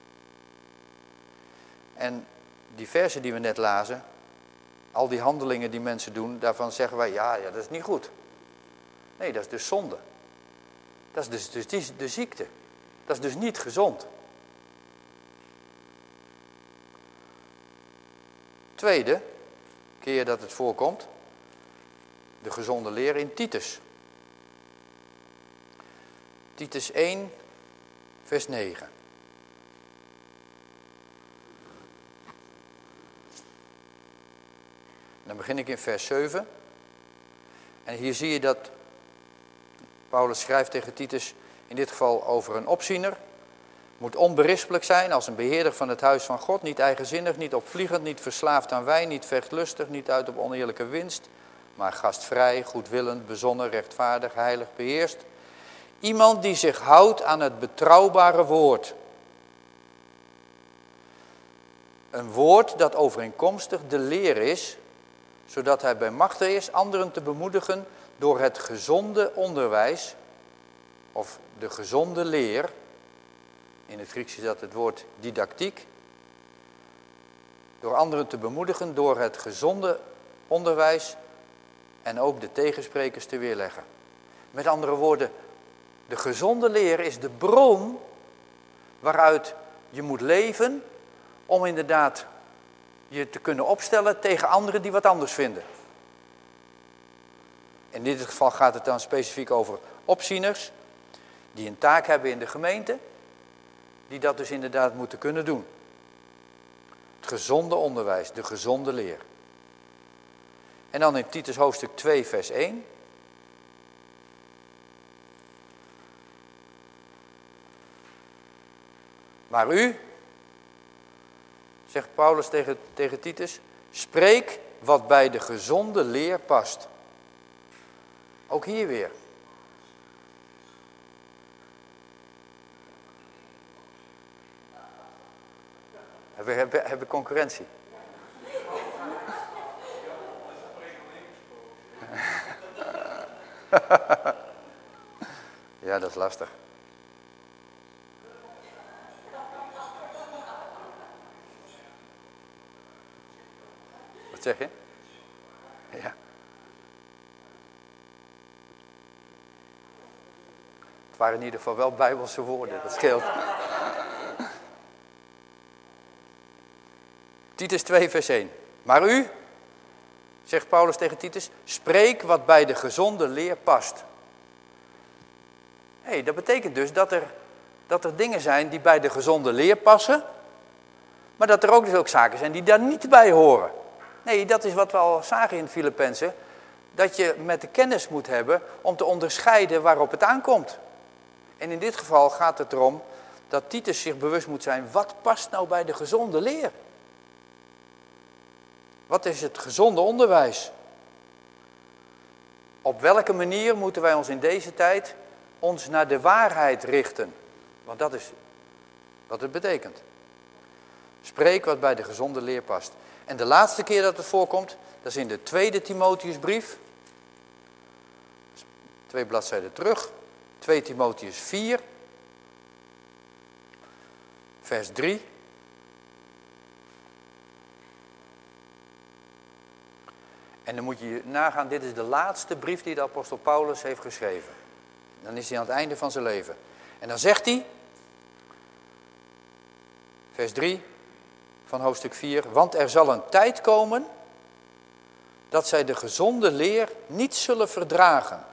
En die versen die we net lazen, al die handelingen die mensen doen, daarvan zeggen wij, ja, ja, dat is niet goed. Nee, dat is dus zonde. Dat is dus, dus de ziekte. Dat is dus niet gezond. Tweede keer dat het voorkomt, de gezonde leer in Titus. Titus één, vers negen. Dan begin ik in vers zeven. En hier zie je dat Paulus schrijft tegen Titus, in dit geval over een opziener. Moet onberispelijk zijn als een beheerder van het huis van God. Niet eigenzinnig, niet opvliegend, niet verslaafd aan wijn, niet vechtlustig, niet uit op oneerlijke winst. Maar gastvrij, goedwillend, bezonnen, rechtvaardig, heilig, beheerst. Iemand die zich houdt aan het betrouwbare woord. Een woord dat overeenkomstig de leer is, zodat hij bij machte is anderen te bemoedigen door het gezonde onderwijs, of de gezonde leer. In het Grieks is dat het woord didactiek. Door anderen te bemoedigen door het gezonde onderwijs en ook de tegensprekers te weerleggen. Met andere woorden, de gezonde leer is de bron waaruit je moet leven om inderdaad je te kunnen opstellen tegen anderen die wat anders vinden. In dit geval gaat het dan specifiek over opzieners die een taak hebben in de gemeente, die dat dus inderdaad moeten kunnen doen. Het gezonde onderwijs, de gezonde leer. En dan in Titus hoofdstuk twee vers één. Maar u, zegt Paulus tegen, tegen Titus, spreek wat bij de gezonde leer past. Ook hier weer. We hebben, hebben concurrentie. Ja, dat is lastig. Wat zeg je? Ja. Het waren in ieder geval wel Bijbelse woorden, dat scheelt. Titus twee vers één. Maar u, zegt Paulus tegen Titus, spreek wat bij de gezonde leer past. Hé, hey, dat betekent dus dat er, dat er dingen zijn die bij de gezonde leer passen, maar dat er ook dus ook zaken zijn die daar niet bij horen. Nee, dat is wat we al zagen in Filippenzen, dat je met de kennis moet hebben om te onderscheiden waarop het aankomt. En in dit geval gaat het erom dat Titus zich bewust moet zijn, wat past nou bij de gezonde leer? Wat is het gezonde onderwijs? Op welke manier moeten wij ons in deze tijd ons naar de waarheid richten? Want dat is wat het betekent. Spreek wat bij de gezonde leer past. En de laatste keer dat het voorkomt, dat is in de tweede Timotheusbrief. Twee bladzijden terug. twee Timotheus vier. Vers drie. En dan moet je nagaan, dit is de laatste brief die de apostel Paulus heeft geschreven. Dan is hij aan het einde van zijn leven. En dan zegt hij, vers drie van hoofdstuk vier, want er zal een tijd komen dat zij de gezonde leer niet zullen verdragen.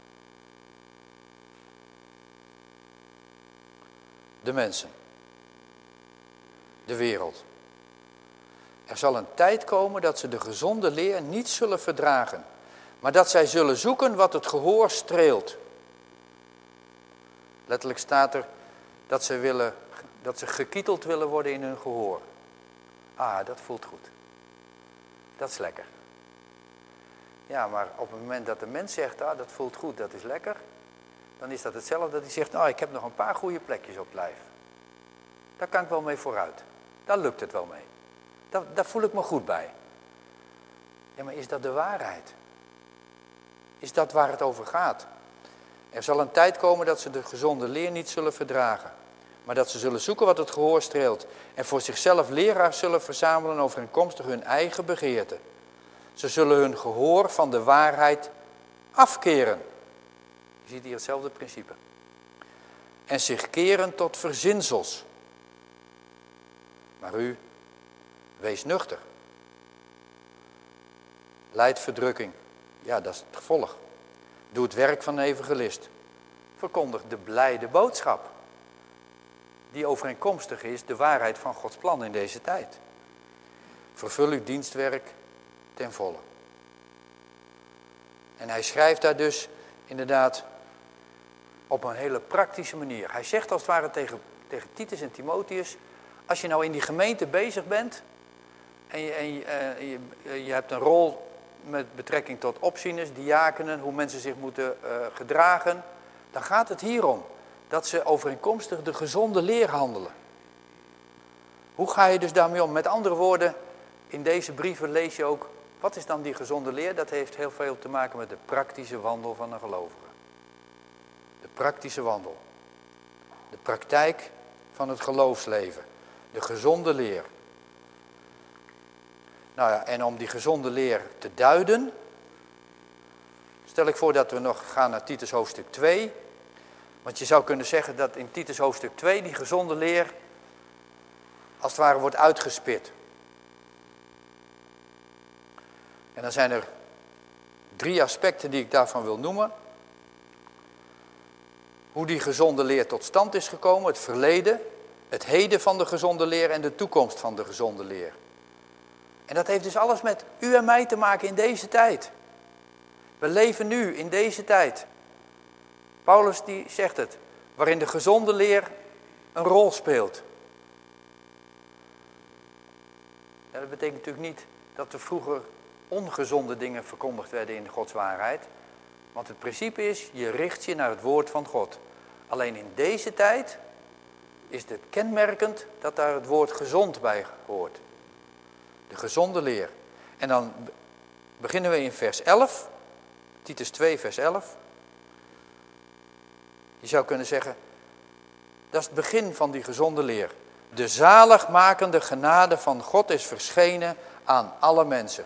De mensen. De wereld. Er zal een tijd komen dat ze de gezonde leer niet zullen verdragen, maar dat zij zullen zoeken wat het gehoor streelt. Letterlijk staat er dat ze, willen, dat ze gekieteld willen worden in hun gehoor. Ah, dat voelt goed. Dat is lekker. Ja, maar op het moment dat de mens zegt, ah, dat voelt goed, dat is lekker, dan is dat hetzelfde dat hij zegt, nou, ik heb nog een paar goede plekjes op het lijf. Daar kan ik wel mee vooruit. Daar lukt het wel mee. Daar, daar voel ik me goed bij. Ja, maar is dat de waarheid? Is dat waar het over gaat? Er zal een tijd komen dat ze de gezonde leer niet zullen verdragen, maar dat ze zullen zoeken wat het gehoor streelt en voor zichzelf leraars zullen verzamelen overeenkomstig hun eigen begeerte. Ze zullen hun gehoor van de waarheid afkeren. Je ziet hier hetzelfde principe. En zich keren tot verzinsels. Maar u, wees nuchter. Lijd verdrukking. Ja, dat is het gevolg. Doe het werk van een evangelist. Verkondig de blijde boodschap. Die overeenkomstig is de waarheid van Gods plan in deze tijd. Vervul uw dienstwerk ten volle. En hij schrijft daar dus inderdaad op een hele praktische manier. Hij zegt als het ware tegen, tegen Titus en Timotheus, als je nou in die gemeente bezig bent en je, en je, uh, je, je hebt een rol met betrekking tot opzieners, diakenen, hoe mensen zich moeten uh, gedragen, dan gaat het hierom dat ze overeenkomstig de gezonde leer handelen. Hoe ga je dus daarmee om? Met andere woorden, in deze brieven lees je ook, wat is dan die gezonde leer? Dat heeft heel veel te maken met de praktische wandel van een gelovige. De praktische wandel. De praktijk van het geloofsleven. De gezonde leer. Nou ja, en om die gezonde leer te duiden, stel ik voor dat we nog gaan naar Titus hoofdstuk twee. Want je zou kunnen zeggen dat in Titus hoofdstuk twee die gezonde leer als het ware wordt uitgespit. En dan zijn er drie aspecten die ik daarvan wil noemen. Hoe die gezonde leer tot stand is gekomen, het verleden, het heden van de gezonde leer en de toekomst van de gezonde leer. En dat heeft dus alles met u en mij te maken in deze tijd. We leven nu in deze tijd. Paulus die zegt het, waarin de gezonde leer een rol speelt. dat betekent natuurlijk niet dat er vroeger ongezonde dingen verkondigd werden in Gods waarheid. Want het principe is, je richt je naar het woord van God. Alleen in deze tijd is het kenmerkend dat daar het woord gezond bij hoort. De gezonde leer. En dan beginnen we in vers elf. Titus twee, vers elf. Je zou kunnen zeggen, dat is het begin van die gezonde leer. De zaligmakende genade van God is verschenen aan alle mensen.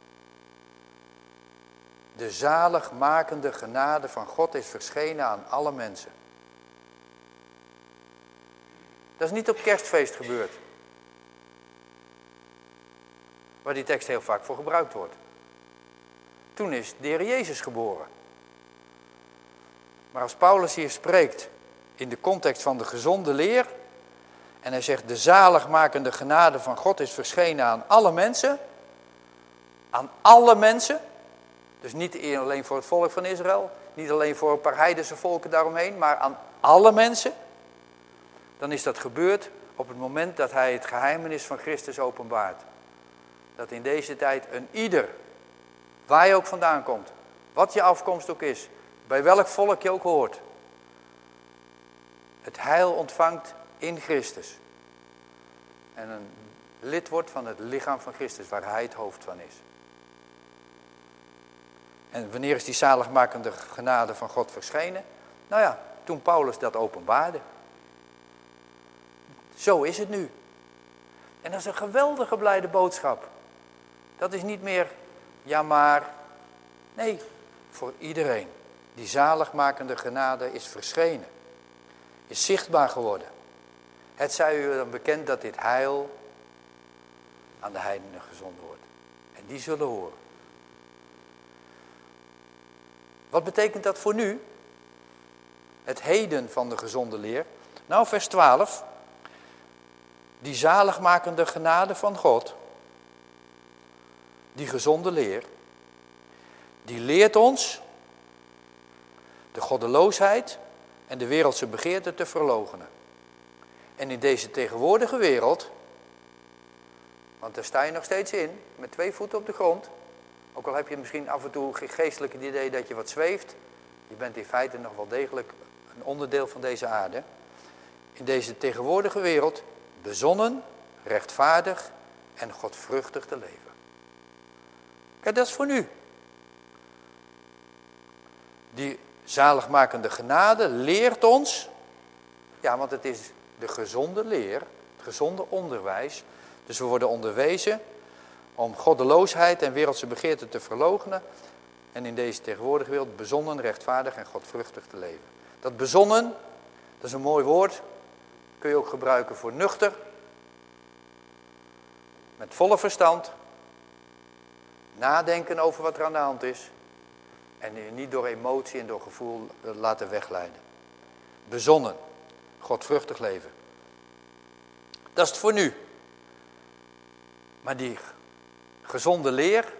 De zaligmakende genade van God is verschenen aan alle mensen. Dat is niet op kerstfeest gebeurd. Waar die tekst heel vaak voor gebruikt wordt. Toen is de Heer Jezus geboren. Maar als Paulus hier spreekt in de context van de gezonde leer, en hij zegt de zaligmakende genade van God is verschenen aan alle mensen. Aan alle mensen. Dus niet alleen voor het volk van Israël, niet alleen voor een paar heidense volken daaromheen, maar aan alle mensen. Dan is dat gebeurd op het moment dat hij het geheimenis van Christus openbaart. Dat in deze tijd een ieder, waar je ook vandaan komt, wat je afkomst ook is, bij welk volk je ook hoort, het heil ontvangt in Christus. En een lid wordt van het lichaam van Christus, waar hij het hoofd van is. En wanneer is die zaligmakende genade van God verschenen? Nou ja, toen Paulus dat openbaarde. Zo is het nu. En dat is een geweldige blijde boodschap. Dat is niet meer, ja maar, nee, voor iedereen. Die zaligmakende genade is verschenen. Is zichtbaar geworden. Het zij u dan bekend dat dit heil aan de heidenen gezonden wordt. En die zullen horen. Wat betekent dat voor nu? Het heden van de gezonde leer. Nou, vers twaalf. Die zaligmakende genade van God, die gezonde leer, die leert ons de goddeloosheid en de wereldse begeerte te verloochenen. En in deze tegenwoordige wereld, want daar sta je nog steeds in, met twee voeten op de grond, ook al heb je misschien af en toe geestelijk het idee dat je wat zweeft, je bent in feite nog wel degelijk een onderdeel van deze aarde. In deze tegenwoordige wereld bezonnen, rechtvaardig en godvruchtig te leven. Kijk, dat is voor nu. Die zaligmakende genade leert ons, ja, want het is de gezonde leer, het gezonde onderwijs. Dus we worden onderwezen om goddeloosheid en wereldse begeerte te verloochenen en in deze tegenwoordige wereld bezonnen, rechtvaardig en godvruchtig te leven. Dat bezonnen, dat is een mooi woord, kun je ook gebruiken voor nuchter, met volle verstand, nadenken over wat er aan de hand is en je niet door emotie en door gevoel laten wegleiden. Bezonnen, godvruchtig leven. Dat is het voor nu. Maar die gezonde leer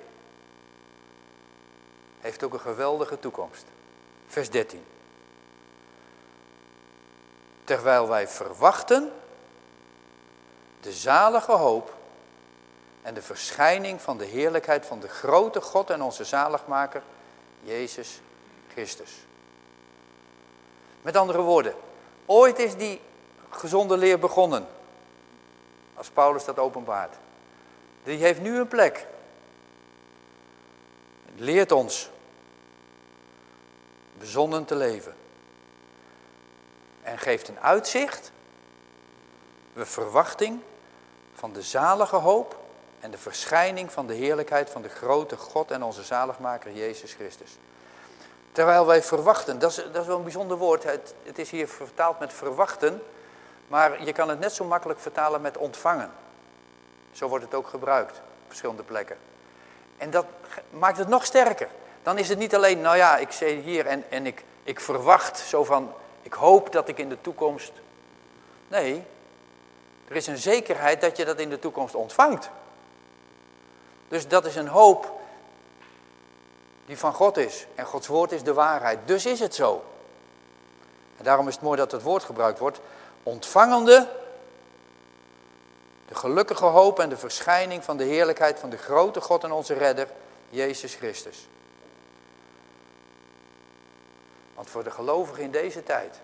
heeft ook een geweldige toekomst. Vers dertien. Terwijl wij verwachten de zalige hoop en de verschijning van de heerlijkheid van de grote God en onze zaligmaker, Jezus Christus. Met andere woorden, ooit is die gezonde leer begonnen, als Paulus dat openbaart. Die heeft nu een plek. Het leert ons bezonnen te leven. En geeft een uitzicht, een verwachting van de zalige hoop en de verschijning van de heerlijkheid van de grote God en onze zaligmaker Jezus Christus. Terwijl wij verwachten, dat is, dat is wel een bijzonder woord, het, het is hier vertaald met verwachten, maar je kan het net zo makkelijk vertalen met ontvangen. Zo wordt het ook gebruikt op verschillende plekken. En dat maakt het nog sterker. Dan is het niet alleen, nou ja, ik zit hier en, en ik, ik verwacht zo van, ik hoop dat ik in de toekomst... Nee, er is een zekerheid dat je dat in de toekomst ontvangt. Dus dat is een hoop die van God is. En Gods woord is de waarheid. Dus is het zo. En daarom is het mooi dat het woord gebruikt wordt. Ontvangende De gelukkige hoop en de verschijning van de heerlijkheid van de grote God en onze redder, Jezus Christus. Want voor de gelovigen in deze tijd,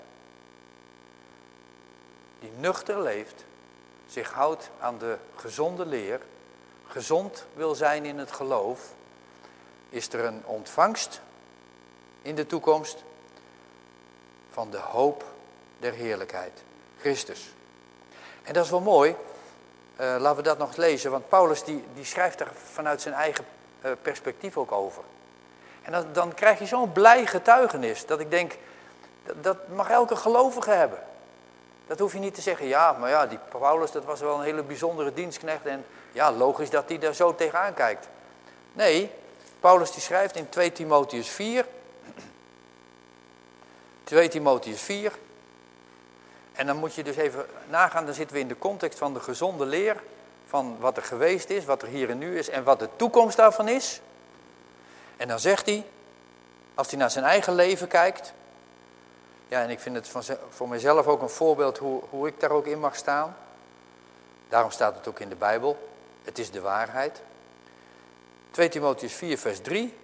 die nuchter leeft, zich houdt aan de gezonde leer, gezond wil zijn in het geloof, is er een ontvangst in de toekomst van de hoop der heerlijkheid, Christus. En dat is wel mooi, uh, laten we dat nog lezen, want Paulus die, die schrijft er vanuit zijn eigen uh, perspectief ook over. En dan, dan krijg je zo'n blij getuigenis, dat ik denk, dat, dat mag elke gelovige hebben. Dat hoef je niet te zeggen, ja, maar ja, die Paulus, dat was wel een hele bijzondere dienstknecht en ja, logisch dat hij daar zo tegenaan kijkt. Nee, Paulus die schrijft in twee Timotheüs vier, twee Timotheüs vier, en dan moet je dus even nagaan, dan zitten we in de context van de gezonde leer, van wat er geweest is, wat er hier en nu is en wat de toekomst daarvan is. En dan zegt hij, als hij naar zijn eigen leven kijkt, ja, en ik vind het van, voor mezelf ook een voorbeeld hoe, hoe ik daar ook in mag staan. Daarom staat het ook in de Bijbel. Het is de waarheid. twee Timotheüs vier vers drie.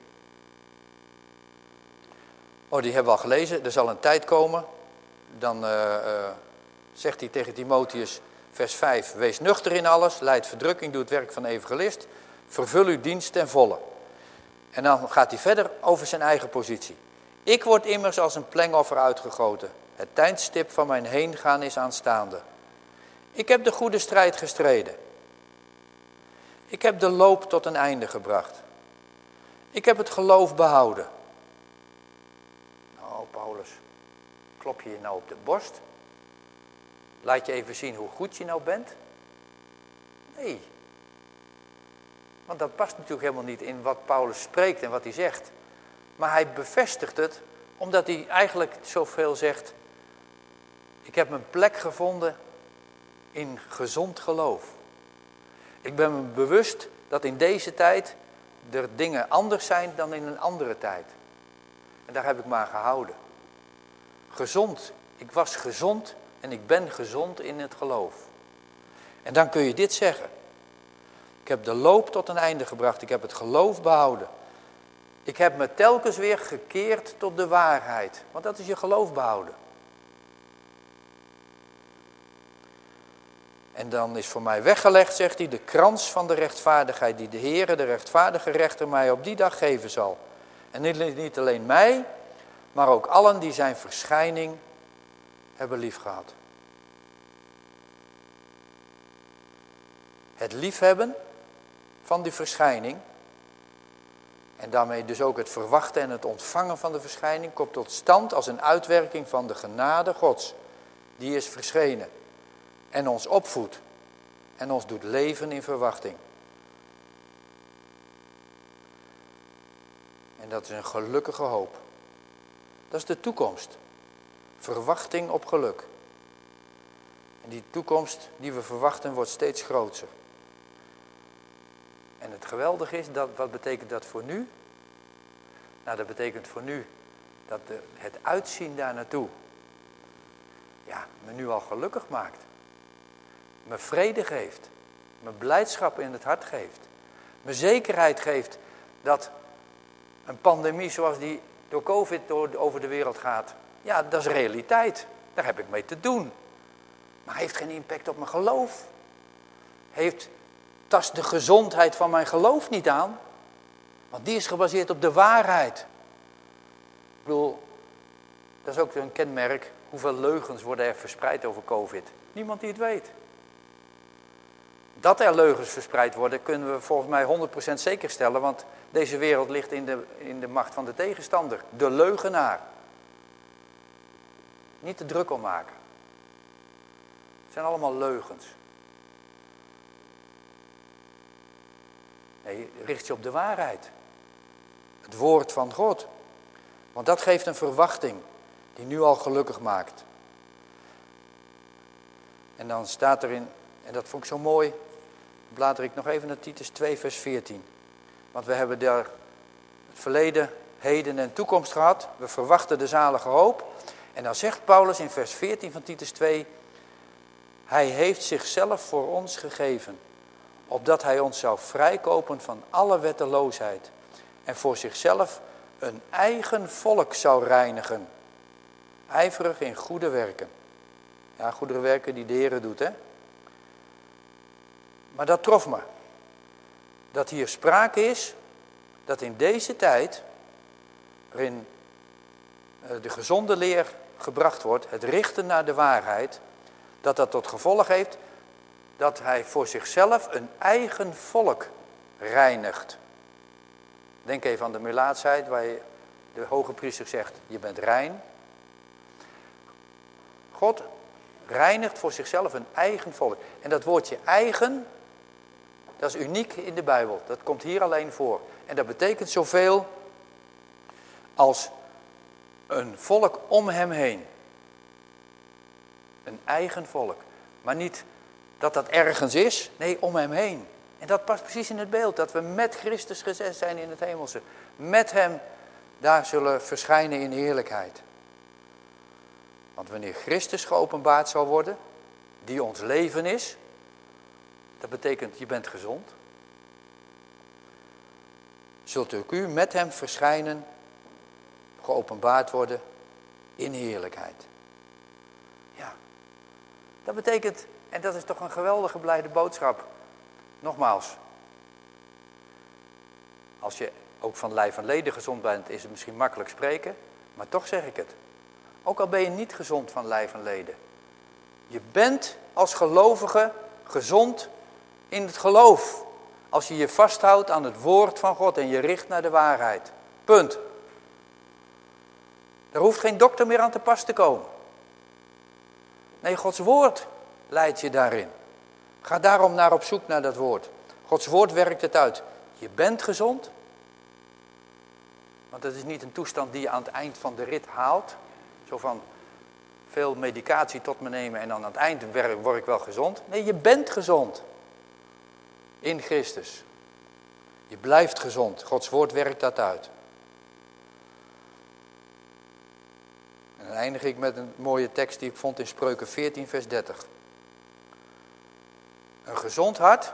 Oh, die hebben we al gelezen. Er zal een tijd komen. Dan uh, uh, zegt hij tegen Timotheus vers vijf. Wees nuchter in alles. Lijd verdrukking. Doe het werk van evangelist. Vervul uw dienst ten volle. En dan gaat hij verder over zijn eigen positie. Ik word immers als een plengoffer uitgegoten. Het tijdstip van mijn heengaan is aanstaande. Ik heb de goede strijd gestreden. Ik heb de loop tot een einde gebracht. Ik heb het geloof behouden. Nou, Paulus, klop je je nou op de borst? Laat je even zien hoe goed je nou bent? Nee. Want dat past natuurlijk helemaal niet in wat Paulus spreekt en wat hij zegt. Maar hij bevestigt het, omdat hij eigenlijk zoveel zegt. Ik heb mijn plek gevonden in gezond geloof. Ik ben me bewust dat in deze tijd er dingen anders zijn dan in een andere tijd. En daar heb ik me aan gehouden. Gezond. Ik was gezond en ik ben gezond in het geloof. En dan kun je dit zeggen. Ik heb de loop tot een einde gebracht. Ik heb het geloof behouden. Ik heb me telkens weer gekeerd tot de waarheid. Want dat is je geloof behouden. En dan is voor mij weggelegd, zegt hij, de krans van de rechtvaardigheid die de Heere, de rechtvaardige rechter, mij op die dag geven zal. En niet, niet alleen mij, maar ook allen die zijn verschijning hebben liefgehad. Het liefhebben van die verschijning, en daarmee dus ook het verwachten en het ontvangen van de verschijning, komt tot stand als een uitwerking van de genade Gods. Die is verschenen en ons opvoedt en ons doet leven in verwachting. En dat is een gelukkige hoop. Dat is de toekomst. Verwachting op geluk. En die toekomst die we verwachten wordt steeds groter. En het geweldige is, dat, wat betekent dat voor nu? Nou, dat betekent voor nu dat de, het uitzien daar naartoe, ja, me nu al gelukkig maakt. Me vrede geeft. Me blijdschap in het hart geeft. Me zekerheid geeft dat een pandemie zoals die door COVID door, over de wereld gaat, ja, dat is realiteit. Daar heb ik mee te doen. Maar heeft geen impact op mijn geloof. Heeft tast de gezondheid van mijn geloof niet aan. Want die is gebaseerd op de waarheid. Ik bedoel, dat is ook een kenmerk. Hoeveel leugens worden er verspreid over COVID? Niemand die het weet. Dat er leugens verspreid worden, kunnen we volgens mij honderd procent zeker stellen. Want deze wereld ligt in de, in de macht van de tegenstander. De leugenaar. Niet te druk om maken. Het zijn allemaal leugens. Nee, richt je op de waarheid. Het woord van God. Want dat geeft een verwachting die nu al gelukkig maakt. En dan staat erin, en dat vond ik zo mooi, blader ik nog even naar Titus twee vers veertien. Want we hebben daar het verleden, heden en toekomst gehad. We verwachten de zalige hoop. En dan zegt Paulus in vers veertien van Titus twee, Hij heeft zichzelf voor ons gegeven, opdat hij ons zou vrijkopen van alle wetteloosheid en voor zichzelf een eigen volk zou reinigen, ijverig in goede werken. Ja, goede werken die de Heer doet, hè. Maar dat trof me. Dat hier sprake is, dat in deze tijd, waarin de gezonde leer gebracht wordt, het richten naar de waarheid, dat dat tot gevolg heeft dat hij voor zichzelf een eigen volk reinigt. Denk even aan de melaatsheid, waar je, de hoge priester zegt, je bent rein. God reinigt voor zichzelf een eigen volk. En dat woordje eigen, dat is uniek in de Bijbel. Dat komt hier alleen voor. En dat betekent zoveel als een volk om hem heen. Een eigen volk. Maar niet dat dat ergens is, nee, om hem heen. En dat past precies in het beeld, dat we met Christus gezet zijn in het hemelse. Met hem daar zullen verschijnen in heerlijkheid. Want wanneer Christus geopenbaard zal worden, die ons leven is, dat betekent je bent gezond. Zult ook u met hem verschijnen, geopenbaard worden in heerlijkheid. Ja, dat betekent, en dat is toch een geweldige blijde boodschap. Nogmaals, als je ook van lijf en leden gezond bent, is het misschien makkelijk spreken, maar toch zeg ik het. Ook al ben je niet gezond van lijf en leden. Je bent als gelovige gezond in het geloof. Als je je vasthoudt aan het woord van God en je richt naar de waarheid. Punt. Er hoeft geen dokter meer aan te pas te komen. Nee, Gods woord leidt je daarin. Ga daarom naar op zoek naar dat woord. Gods woord werkt het uit. Je bent gezond. Want dat is niet een toestand die je aan het eind van de rit haalt. Zo van veel medicatie tot me nemen en dan aan het eind word ik wel gezond. Nee, je bent gezond. In Christus. Je blijft gezond. Gods woord werkt dat uit. En dan eindig ik met een mooie tekst die ik vond in Spreuken veertien vers dertig. Een gezond hart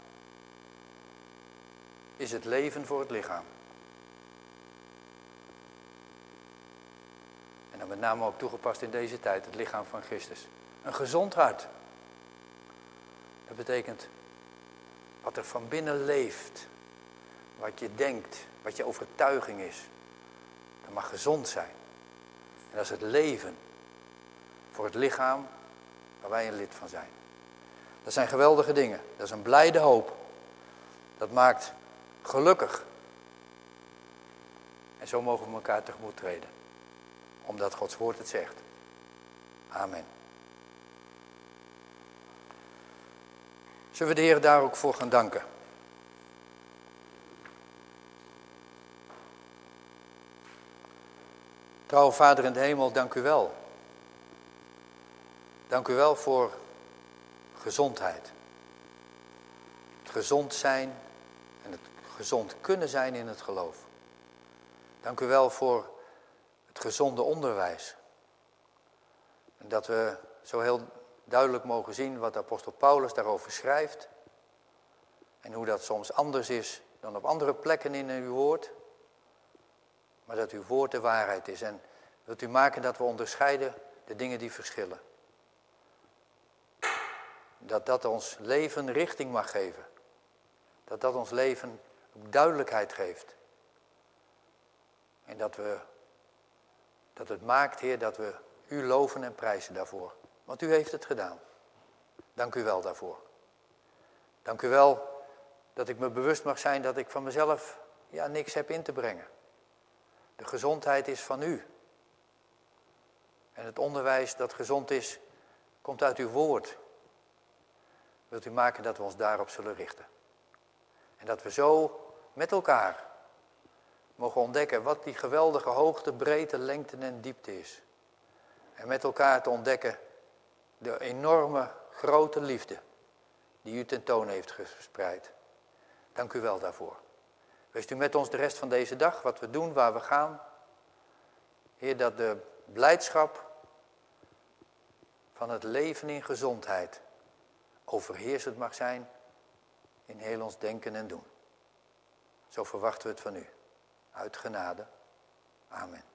is het leven voor het lichaam. En dan met name ook toegepast in deze tijd, het lichaam van Christus. Een gezond hart. Dat betekent wat er van binnen leeft. Wat je denkt, wat je overtuiging is. Dat mag gezond zijn. En dat is het leven voor het lichaam waar wij een lid van zijn. Dat zijn geweldige dingen. Dat is een blijde hoop. Dat maakt gelukkig. En zo mogen we elkaar tegemoet treden. Omdat Gods woord het zegt. Amen. Zullen we de Heer daar ook voor gaan danken? Trouwe Vader in de hemel, dank u wel. Dank u wel voor gezondheid. Het gezond zijn en het gezond kunnen zijn in het geloof. Dank u wel voor het gezonde onderwijs. En dat we zo heel duidelijk mogen zien wat apostel Paulus daarover schrijft. En hoe dat soms anders is dan op andere plekken in uw woord. Maar dat uw woord de waarheid is. En wilt u maken dat we onderscheiden de dingen die verschillen. Dat dat ons leven richting mag geven. Dat dat ons leven duidelijkheid geeft. En dat we, dat het maakt, Heer, dat we u loven en prijzen daarvoor. Want u heeft het gedaan. Dank u wel daarvoor. Dank u wel dat ik me bewust mag zijn dat ik van mezelf ja, niks heb in te brengen. De gezondheid is van u. En het onderwijs dat gezond is, komt uit uw woord. Wilt u maken dat we ons daarop zullen richten. En dat we zo met elkaar mogen ontdekken wat die geweldige hoogte, breedte, lengte en diepte is. En met elkaar te ontdekken de enorme grote liefde die u tentoon heeft verspreid. Dank u wel daarvoor. Wees u met ons de rest van deze dag, wat we doen, waar we gaan. Heer, dat de blijdschap van het leven in gezondheid overheersend mag zijn in heel ons denken en doen. Zo verwachten we het van u. Uit genade. Amen.